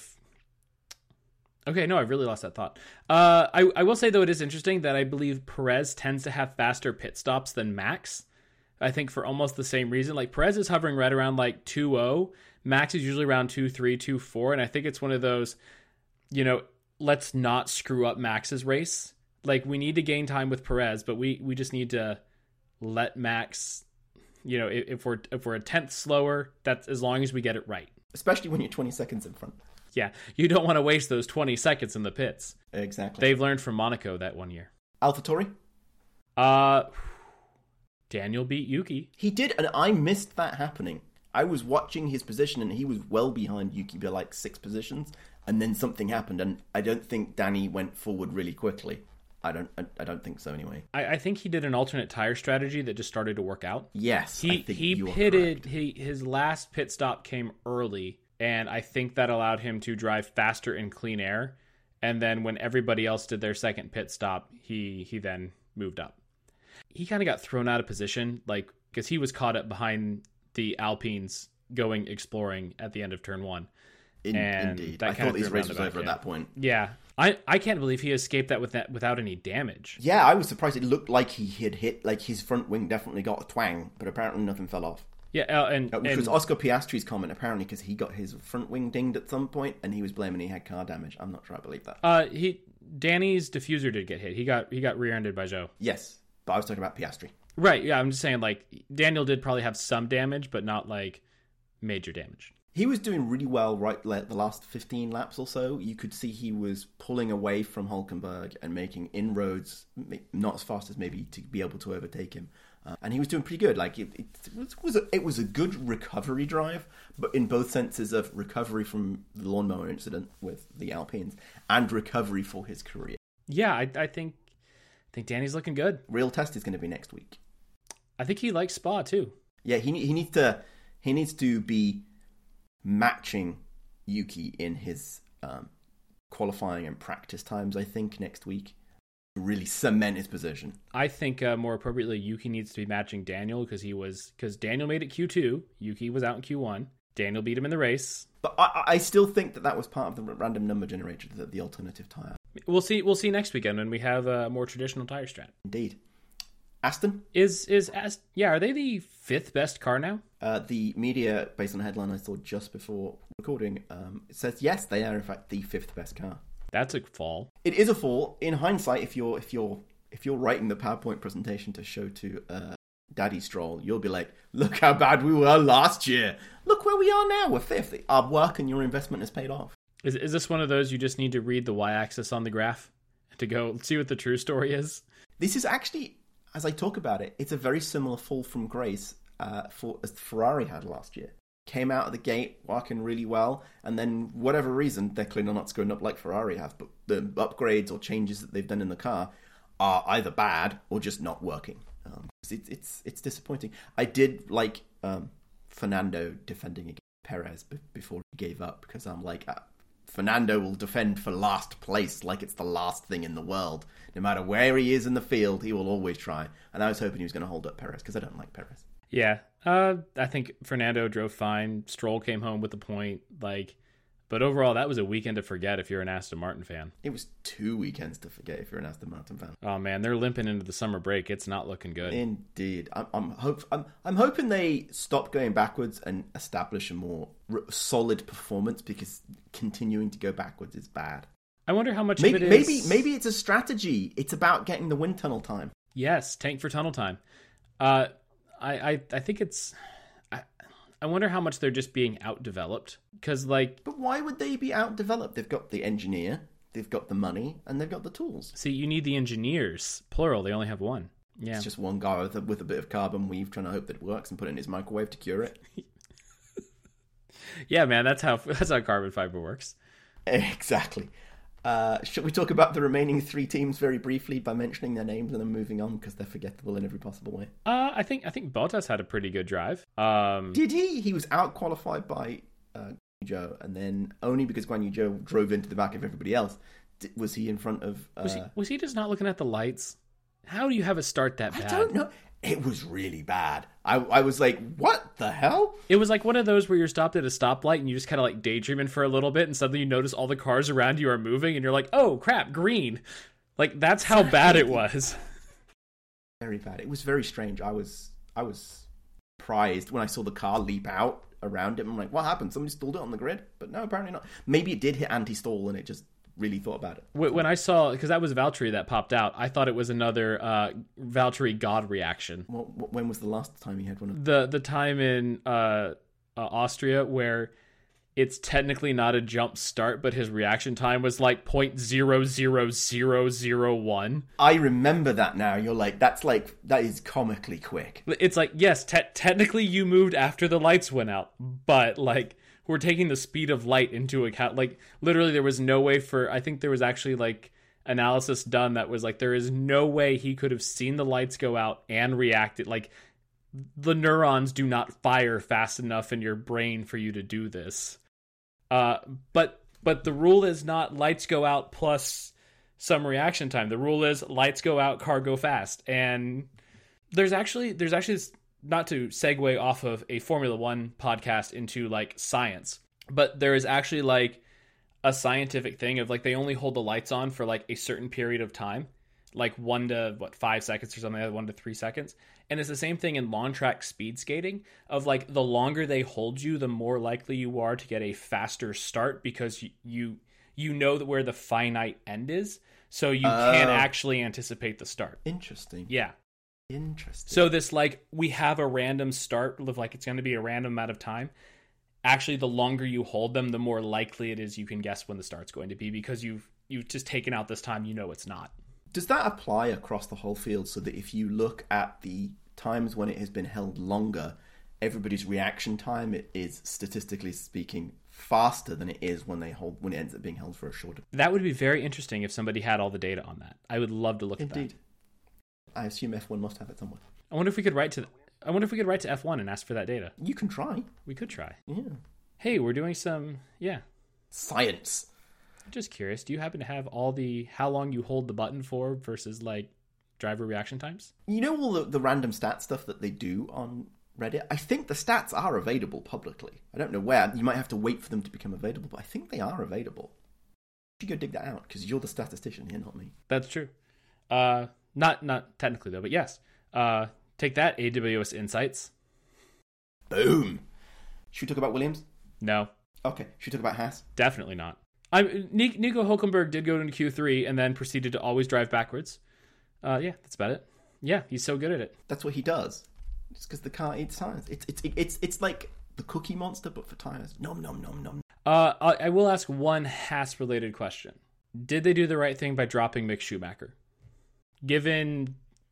Okay, no, I really lost that thought. I will say, though, it is interesting that I believe Perez tends to have faster pit stops than Max. I think for almost the same reason. Like, Perez is hovering right around, like, 2.0. Max is usually around 2.3, 2.4. And I think it's one of those, let's not screw up Max's race. Like, we need to gain time with Perez, but we just need to let Max, if we're a tenth slower, that's as long as we get it right. Especially when you're 20 seconds in front. Yeah, you don't want to waste those 20 seconds in the pits. Exactly. They've learned from Monaco that 1 year. AlphaTauri? Daniel beat Yuki. He did, and I missed that happening. I was watching his position, and he was well behind Yuki by like 6 positions, and then something happened, and I don't think Danny went forward really quickly. I don't think so anyway. I think he did an alternate tire strategy that just started to work out. Yes, he pitted. His last pit stop came early. And I think that allowed him to drive faster in clean air. And then when everybody else did their second pit stop, he then moved up. He kind of got thrown out of position, like, because he was caught up behind the Alpines going exploring at the end of turn 1. Indeed. I thought his race was over at that point. Yeah. I can't believe he escaped that without any damage. Yeah, I was surprised. It looked like he had hit, like his front wing definitely got a twang, but apparently nothing fell off. Yeah, which was Oscar Piastri's comment, apparently, because he got his front wing dinged at some point, and he was blaming he had car damage. I'm not sure I believe that. Danny's diffuser did get hit. He got rear-ended by Zhou. Yes, but I was talking about Piastri. Right, yeah, I'm just saying, like, Daniel did probably have some damage, but not, like, major damage. He was doing really well the last 15 laps or so. You could see he was pulling away from Hülkenberg and making inroads, not as fast as maybe to be able to overtake him. And he was doing pretty good. Like it was a good recovery drive, but in both senses of recovery from the lawnmower incident with the Alpines and recovery for his career. Yeah, I think Danny's looking good. Real test is going to be next week. I think he likes Spa too. Yeah, he needs to be matching Yuki in his qualifying and practice times, I think, next week. Really cement his position. I think more appropriately, Yuki needs to be matching Daniel because Daniel made it Q2. Yuki was out in Q1. Daniel beat him in the race. But I still think that was part of the random number generator, the alternative tire. We'll see next weekend when we have a more traditional tire strat. Indeed. Aston? Are they the fifth best car now? The media, based on a headline I saw just before recording, it says yes, they are in fact the fifth best car. That's a fall. It is a fall. In hindsight, if you're writing the PowerPoint presentation to show to Daddy Stroll, you'll be like, look how bad we were last year. Look where we are now. We're fifth. Our work and your investment has paid off. Is this one of those you just need to read the y-axis on the graph to go see what the true story is? This is actually, as I talk about it, it's a very similar fall from grace as Ferrari had last year. Came out of the gate working really well, and then whatever reason, they're clearly not screwing up like Ferrari have, but the upgrades or changes that they've done in the car are either bad or just not working. It's disappointing. I did like Fernando defending against Perez before he gave up, because I'm like, Fernando will defend for last place like it's the last thing in the world. No matter where he is in the field, he will always try. And I was hoping he was going to hold up Perez, because I don't like Perez. Yeah, I think Fernando drove fine. Stroll came home with the point. But overall, that was a weekend to forget if you're an Aston Martin fan. It was 2 weekends to forget if you're an Aston Martin fan. Oh man, they're limping into the summer break. It's not looking good. Indeed, I'm hoping they stop going backwards and establish a more solid performance, because continuing to go backwards is bad. I wonder how much of it is. Maybe it's a strategy. It's about getting the wind tunnel time. Yes, tank for tunnel time. I think it's. I wonder how much they're just being outdeveloped. But why would they be outdeveloped? They've got the engineer, they've got the money, and they've got the tools. See, you need the engineers. Plural, they only have one. Yeah. It's just one guy with a bit of carbon weave trying to hope that it works and put it in his microwave to cure it. Yeah, man, that's how carbon fiber works. Exactly. Should we talk about the remaining 3 teams very briefly by mentioning their names and then moving on, because they're forgettable in every possible way? I think Bottas had a pretty good drive. Did he? He was out-qualified by Guan Yu Zhou, and then only because Guan Yu Zhou drove into the back of everybody else was he in front of... Was he just not looking at the lights? How do you have a start that bad? I don't know. It was really bad. I was like, what the hell? It was like one of those where you're stopped at a stoplight and you just kind of like daydreaming for a little bit, and suddenly you notice all the cars around you are moving and you're like, oh crap, green. Like, that's how bad it was. Very bad. It was very strange. I was surprised when I saw the car leap out around it. I'm like, what happened? Somebody stalled it on the grid? But no, apparently not. Maybe it did hit anti-stall and it just really thought about it. When I saw, because that was Valtteri that popped out, I thought it was another Valtteri God reaction. When was the last time he had one of the time in Austria where it's technically not a jump start, but his reaction time was like 0.00001. I remember that now. You're like, that is comically quick. It's like, yes, technically you moved after the lights went out, but like, we're taking the speed of light into account. Like, literally there was no way I think there was actually like analysis done that was like, there is no way he could have seen the lights go out and reacted. Like, the neurons do not fire fast enough in your brain for you to do this. But the rule is not lights go out plus some reaction time. The rule is lights go out, car go fast. And there's actually this, not to segue off of a Formula One podcast into like science, but there is actually like a scientific thing of like, they only hold the lights on for like a certain period of time, like 1 to 5 seconds or something like that, 1 to 3 seconds. And it's the same thing in long track speed skating of like, the longer they hold you, the more likely you are to get a faster start, because you know that where the finite end is. So you can't actually anticipate the start. Interesting. Yeah. Interesting. So this, like, we have a random start of like, it's going to be a random amount of time. Actually, the longer you hold them, the more likely it is you can guess when the start's going to be, because you've just taken out this time, it's not. Does that apply across the whole field, so that if you look at the times when it has been held longer, everybody's reaction time is statistically speaking faster than it is when it ends up being held for a shorter. That would be very interesting if somebody had all the data on that. I would love to look at that. Indeed. I assume F1 must have it somewhere. I wonder if we could write to F1 and ask for that data. You can try. We could try. Yeah. Hey, we're doing some Science. Just curious, do you happen to have all the how long you hold the button for versus like driver reaction times? You know all the random stat stuff that they do on Reddit? I think the stats are available publicly. I don't know where. You might have to wait for them to become available, but I think they are available. You should go dig that out, because you're the statistician here, not me. That's true. Not technically, though, but yes. Take that, AWS Insights. Boom. Should we talk about Williams? No. Okay. Should we talk about Haas? Definitely not. Nico Hülkenberg did go into Q3 and then proceeded to always drive backwards. Yeah, that's about it. Yeah, he's so good at it. That's what he does. It's because the car eats tires. It's like the Cookie Monster, but for tires. Nom nom nom nom. I will ask one Haas related question. Did they do the right thing by dropping Mick Schumacher? Given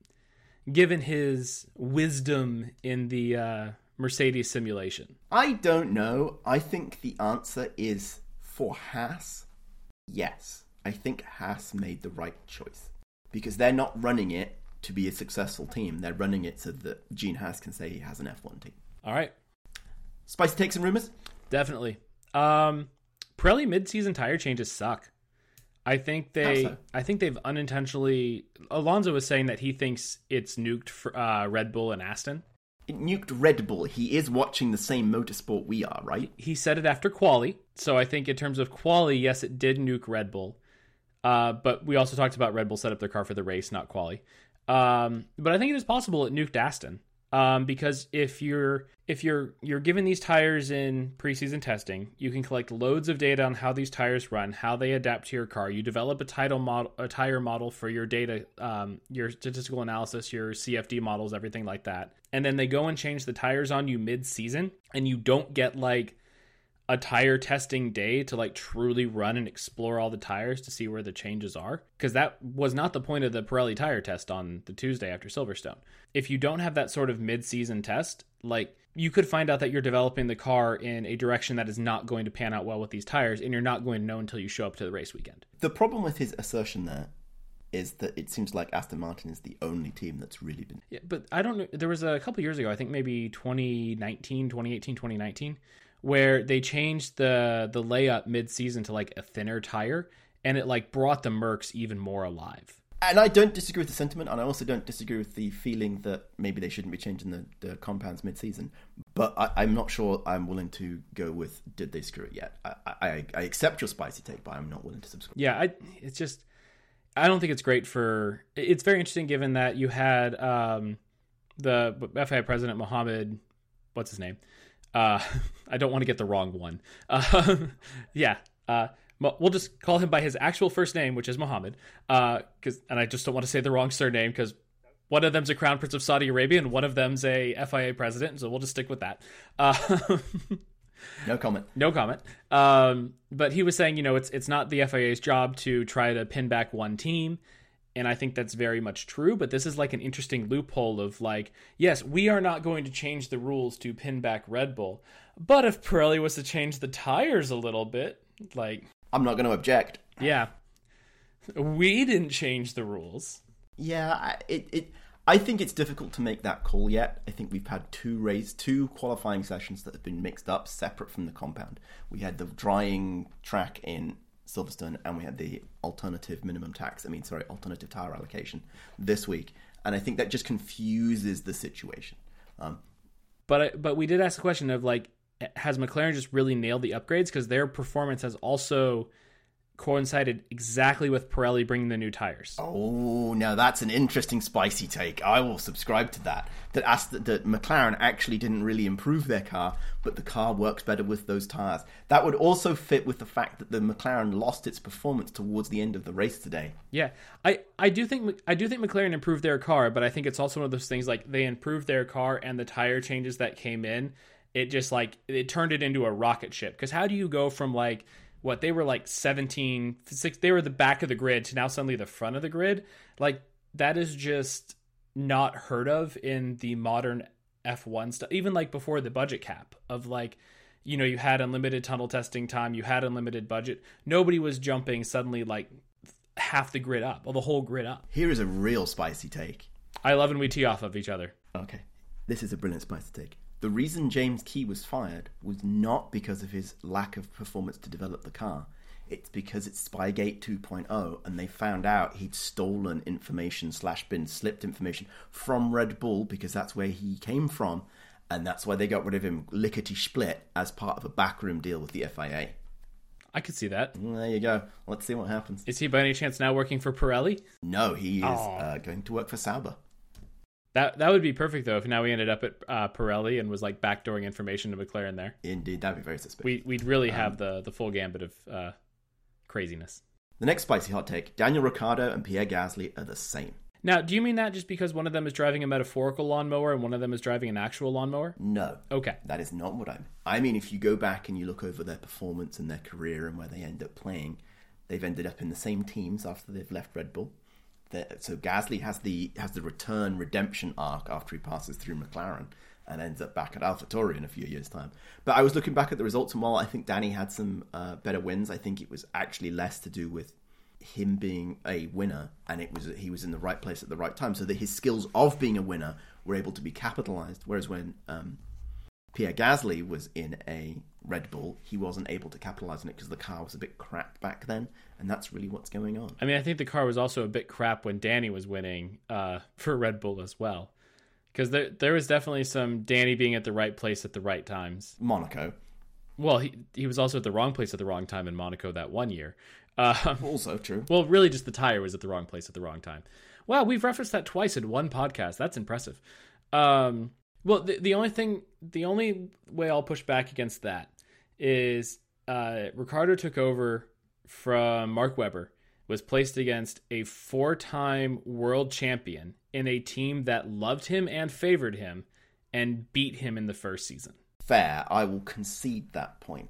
his wisdom in the Mercedes simulation. I don't know. I think the answer is for Haas, yes. I think Haas made the right choice. Because they're not running it to be a successful team. They're running it so that Gene Haas can say he has an F1 team. All right. Spicy takes and rumors? Definitely. Pirelli mid-season tire changes suck. I think they've unintentionally. Alonso was saying that he thinks it's nuked for, Red Bull and Aston. It nuked Red Bull. He is watching the same motorsport we are, right? He said it after quali. So I think in terms of quali, yes, it did nuke Red Bull. But we also talked about Red Bull set up their car for the race, not quali. But I think it is possible it nuked Aston. Because if you're given these tires in preseason testing, you can collect loads of data on how these tires run, how they adapt to your car. You develop a tire model for your data, your statistical analysis, your CFD models, everything like that. And then they go and change the tires on you mid-season, and you don't get like a tire testing day to like truly run and explore all the tires to see where the changes are, because that was not the point of the Pirelli tire test on the Tuesday after Silverstone. If you don't have that sort of mid-season test, like you could find out that you're developing the car in a direction that is not going to pan out well with these tires, and you're not going to know until you show up to the race weekend. The problem with his assertion there is that it seems like Aston Martin is the only team that's really been... Yeah, but I don't know. There was a couple years ago, I think maybe 2018, 2019, where they changed the layup mid-season to like a thinner tire, and it like brought the Mercs even more alive. And I don't disagree with the sentiment, and I also don't disagree with the feeling that maybe they shouldn't be changing the compounds mid-season. But I'm not sure I'm willing to go with did they screw it yet. I accept your spicy take, but I'm not willing to subscribe. Yeah, I don't think it's great for... It's very interesting given that you had the FIA president, Mohammed... What's his name? I don't want to get the wrong one. We'll just call him by his actual first name, which is Mohammed. And I just don't want to say the wrong surname because one of them's a crown prince of Saudi Arabia and one of them's a FIA president. So we'll just stick with that. No comment. No comment. But he was saying, it's not the FIA's job to try to pin back one team. And I think that's very much true. But this is like an interesting loophole of like, yes, we are not going to change the rules to pin back Red Bull. But if Pirelli was to change the tires a little bit, like... I'm not going to object. Yeah. We didn't change the rules. Yeah, I think it's difficult to make that call yet. I think we've had two qualifying sessions that have been mixed up, separate from the compound. We had the drying track in Silverstone, and we had the alternative tire allocation this week. And I think that just confuses the situation. But we did ask the question of like, has McLaren just really nailed the upgrades? Because their performance has also coincided exactly with Pirelli bringing the new tires. Oh, now that's an interesting spicy take. I will subscribe to that. That McLaren actually didn't really improve their car, but the car works better with those tires. That would also fit with the fact that the McLaren lost its performance towards the end of the race today. Yeah, I do think McLaren improved their car, but I think it's also one of those things like they improved their car and the tire changes that came in. It just like it turned it into a rocket ship. Because how do you go from like what they were like 17, 6, they were the back of the grid to now suddenly the front of the grid? Like that is just not heard of in the modern F1 stuff. Even like before the budget cap of like, you had unlimited tunnel testing time, you had unlimited budget. Nobody was jumping suddenly like half the grid up, or the whole grid up. Here is a real spicy take. I love when we tee off of each other. Okay, this is a brilliant spicy take. The reason James Key was fired was not because of his lack of performance to develop the car. It's because it's Spygate 2.0 and they found out he'd stolen information / been slipped information from Red Bull because that's where he came from, and that's why they got rid of him lickety-split as part of a backroom deal with the FIA. I could see that. There you go. Let's see what happens. Is he by any chance now working for Pirelli? No, he is going to work for Sauber. That would be perfect, though, if now we ended up at Pirelli and was like backdooring information to McLaren there. Indeed, that'd be very suspicious. We'd really have the full gambit of craziness. The next spicy hot take, Daniel Ricciardo and Pierre Gasly are the same. Now, do you mean that just because one of them is driving a metaphorical lawnmower and one of them is driving an actual lawnmower? No. Okay. That is not what I mean. I mean, if you go back and you look over their performance and their career and where they end up playing, they've ended up in the same teams after they've left Red Bull. So Gasly has the redemption arc after he passes through McLaren and ends up back at AlphaTauri in a few years' time. But I was looking back at the results, and while I think Danny had some better wins, I think it was actually less to do with him being a winner, and he was in the right place at the right time, so that his skills of being a winner were able to be capitalized. Whereas when Pierre Gasly was in a Red Bull, he wasn't able to capitalize on it because the car was a bit crap back then, and that's really what's going on. I mean, I think the car was also a bit crap when Danny was winning for Red Bull as well, because there was definitely some Danny being at the right place at the right times. Monaco. Well, he was also at the wrong place at the wrong time in Monaco that one year. Also true. Well, really just the tire was at the wrong place at the wrong time. Wow, we've referenced that twice in one podcast. That's impressive. Well, the only way I'll push back against that is Ricciardo took over from Mark Webber, was placed against a 4-time world champion in a team that loved him and favored him and beat him in the first season. Fair, I will concede that point.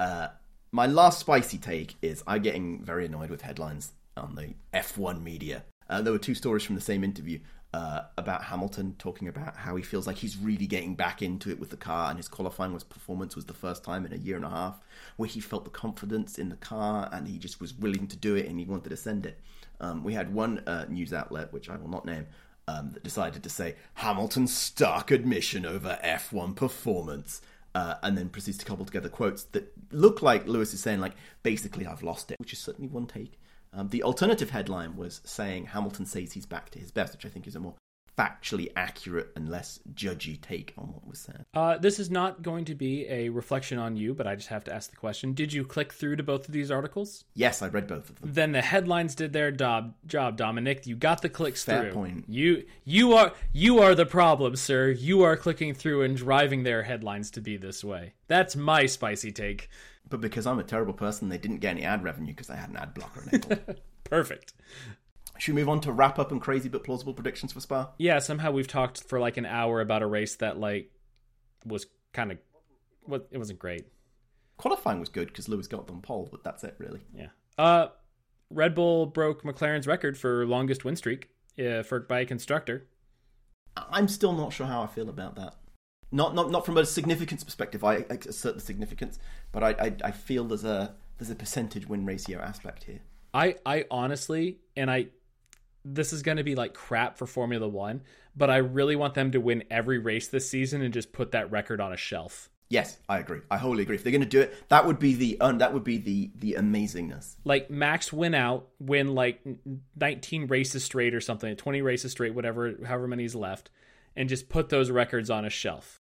My last spicy take is I'm getting very annoyed with headlines on the F1 media. There were 2 stories from the same interview about Hamilton talking about how he feels like he's really getting back into it with the car, and his qualifying performance was the first time in a year and a half where he felt the confidence in the car and he just was willing to do it and he wanted to send it. We had one news outlet, which I will not name, that decided to say Hamilton's stark admission over F1 performance, and then proceeds to cobble together quotes that look like Lewis is saying, like, basically I've lost it, which is certainly one take. The alternative headline was saying Hamilton says he's back to his best, which I think is a more factually accurate and less judgy take on what was said. This is not going to be a reflection on you, but I just have to ask the question. Did you click through to both of these articles? Yes, I read both of them. Then the headlines did their job, Dominic. You got the clicks Fair through. Point. You are the problem, sir. You are clicking through and driving their headlines to be this way. That's my spicy take. But because I'm a terrible person, they didn't get any ad revenue because I had an ad blocker enabled. Perfect. Should we move on to wrap up and crazy but plausible predictions for Spa? Yeah, somehow we've talked for like an hour about a race that was kind of... it wasn't great. Qualifying was good because Lewis got on pole, but that's it, really. Yeah. Red Bull broke McLaren's record for longest win streak by a constructor. I'm still not sure how I feel about that. Not from a significance perspective. I assert the significance, but I feel there's a percentage win ratio aspect here. I honestly, this is going to be like crap for Formula One, but I really want them to win every race this season and just put that record on a shelf. Yes, I agree. I wholly agree. If they're going to do it, that would be the amazingness. Like Max win like 19 races straight or something, 20 races straight, however many is left, and just put those records on a shelf.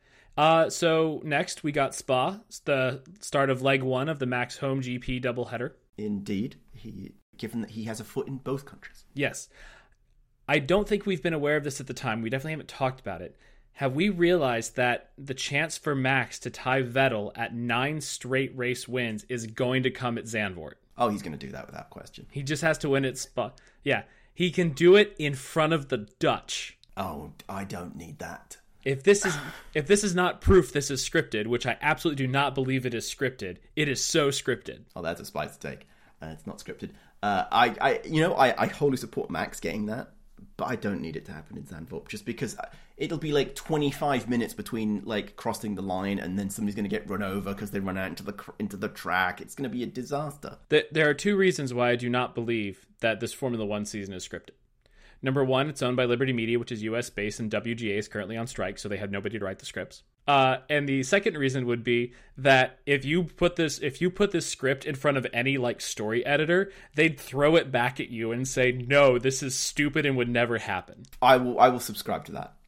So next we got Spa, the start of leg 1 of the Max Home GP doubleheader. Indeed, given that he has a foot in both countries. Yes. I don't think we've been aware of this at the time. We definitely haven't talked about it. Have we realized that the chance for Max to tie Vettel at 9 straight race wins is going to come at Zandvoort? Oh, he's going to do that without question. He just has to win at Spa. Yeah, he can do it in front of the Dutch. Oh, I don't need that. If this is not proof this is scripted, which I absolutely do not believe it is scripted, it is so scripted. Oh, that's a spicy take. It's not scripted. I wholly support Max getting that, but I don't need it to happen in Zandvoort, just because it'll be like 25 minutes between like crossing the line, and then somebody's going to get run over because they run out into the track. It's going to be a disaster. There are two reasons why I do not believe that this Formula One season is scripted. Number one, it's owned by Liberty Media, which is US based, and WGA is currently on strike, so they have nobody to write the scripts. And the second reason would be that if you put this script in front of any like story editor, they'd throw it back at you and say, "No, this is stupid and would never happen." I will subscribe to that.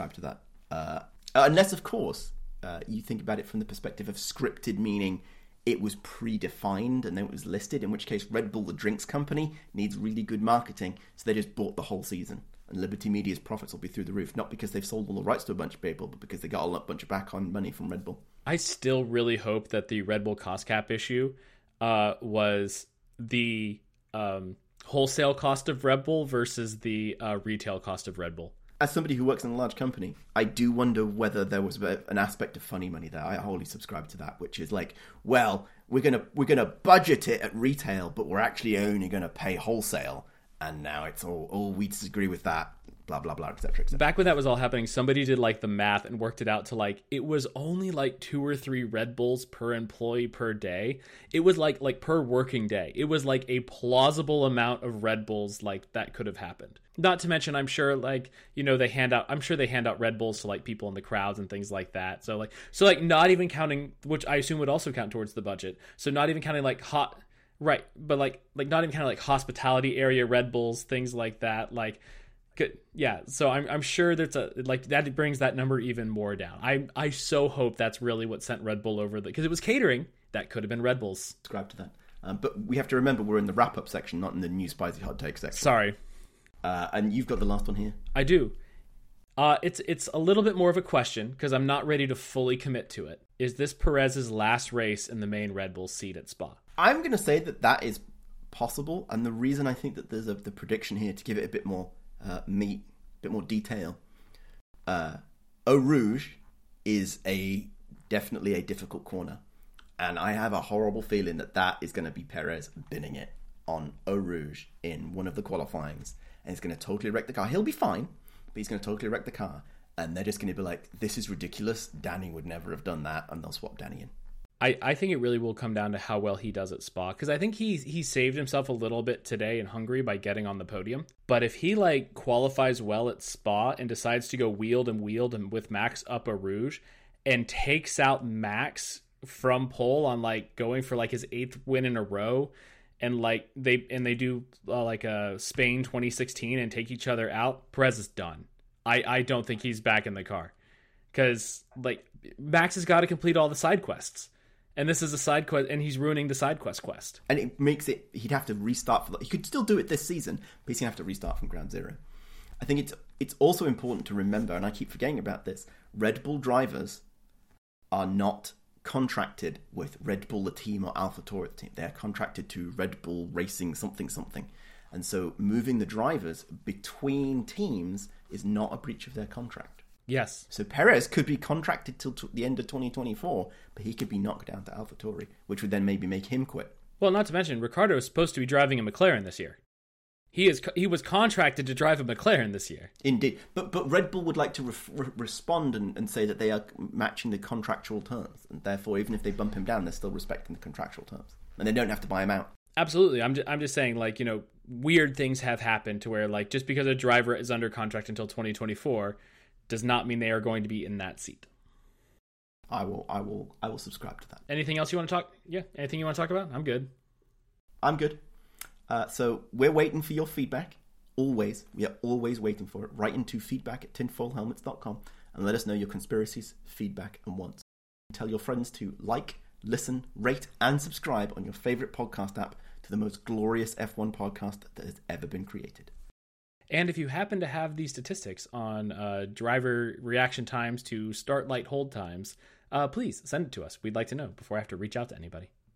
Unless, of course, you think about it from the perspective of scripted, meaning it was predefined and then it was listed, in which case Red Bull, the drinks company, needs really good marketing, so they just bought the whole season. And Liberty Media's profits will be through the roof, not because they've sold all the rights to a bunch of people, but because they got a bunch of back-on money from Red Bull. I still really hope that the Red Bull cost cap issue was the wholesale cost of Red Bull versus the retail cost of Red Bull. As somebody who works in a large company, I do wonder whether there was an aspect of funny money there. I wholly subscribe to that, which is like, well, we're gonna budget it at retail, but we're actually only gonna pay wholesale, and now it's all we disagree with that. Blah blah blah, etc. etc. Back when that was all happening, somebody did like the math and worked it out to like it was only like 2 or 3 Red Bulls per employee per day. It was like per working day. It was like a plausible amount of Red Bulls like that could have happened. Not to mention, I'm sure like they hand out Red Bulls to like people in the crowds and things like that. So not even counting, which I assume would also count towards the budget. So not even counting like right, but like not even counting like hospitality area Red Bulls, things like that, like. Good. Yeah, so I'm sure that's that brings that number even more down. I so hope that's really what sent Red Bull over because it was catering. That could have been Red Bulls. Subscribe to that. But we have to remember we're in the wrap-up section, not in the new spicy hot take section. Sorry. And you've got the last one here. I do. It's a little bit more of a question because I'm not ready to fully commit to it. Is this Perez's last race in the main Red Bull seat at Spa? I'm going to say that is possible, and the reason I think that there's the prediction here to give it a bit more meat, a bit more detail. Eau Rouge is definitely a difficult corner, and I have a horrible feeling that is going to be Perez binning it on Eau Rouge in one of the qualifyings, and it's going to totally wreck the car. He'll be fine, but he's going to totally wreck the car, and they're just going to be like, "This is ridiculous. Danny would never have done that," and they'll swap Danny in. I think it really will come down to how well he does at Spa, because I think he saved himself a little bit today in Hungary by getting on the podium. But if he like qualifies well at Spa and decides to go wheeled and with Max up Eau Rouge and takes out Max from pole on like going for like his 8th win in a row, and like they do like a Spain 2016 and take each other out, Perez is done. I don't think he's back in the car because like Max has got to complete all the side quests. And this is a side quest, and he's ruining the side quest. And it makes it, he'd have to restart. He could still do it this season, but he's going to have to restart from ground zero. I think it's also important to remember, and I keep forgetting about this, Red Bull drivers are not contracted with Red Bull, the team, or AlphaTauri, the team. They're contracted to Red Bull Racing something. And so moving the drivers between teams is not a breach of their contract. Yes. So Perez could be contracted till the end of 2024, but he could be knocked down to AlphaTauri, which would then maybe make him quit. Well, not to mention, Ricciardo is supposed to be driving a McLaren this year. He was contracted to drive a McLaren this year. Indeed. But Red Bull would like to respond and say that they are matching the contractual terms. And therefore, even if they bump him down, they're still respecting the contractual terms. And they don't have to buy him out. Absolutely. I'm just saying, like, weird things have happened to where, like, just because a driver is under contract until 2024... does not mean they are going to be in that seat. I will subscribe to that. Anything else you want to talk? Yeah, anything you want to talk about? I'm good. I'm good. So we're waiting for your feedback. Always. We are always waiting for it. Write into feedback@tinfoilhelmets.com and let us know your conspiracies, feedback, and wants. Tell your friends to like, listen, rate, and subscribe on your favorite podcast app to the most glorious F1 podcast that has ever been created. And if you happen to have these statistics on driver reaction times to start, light, hold times, please send it to us. We'd like to know before I have to reach out to anybody.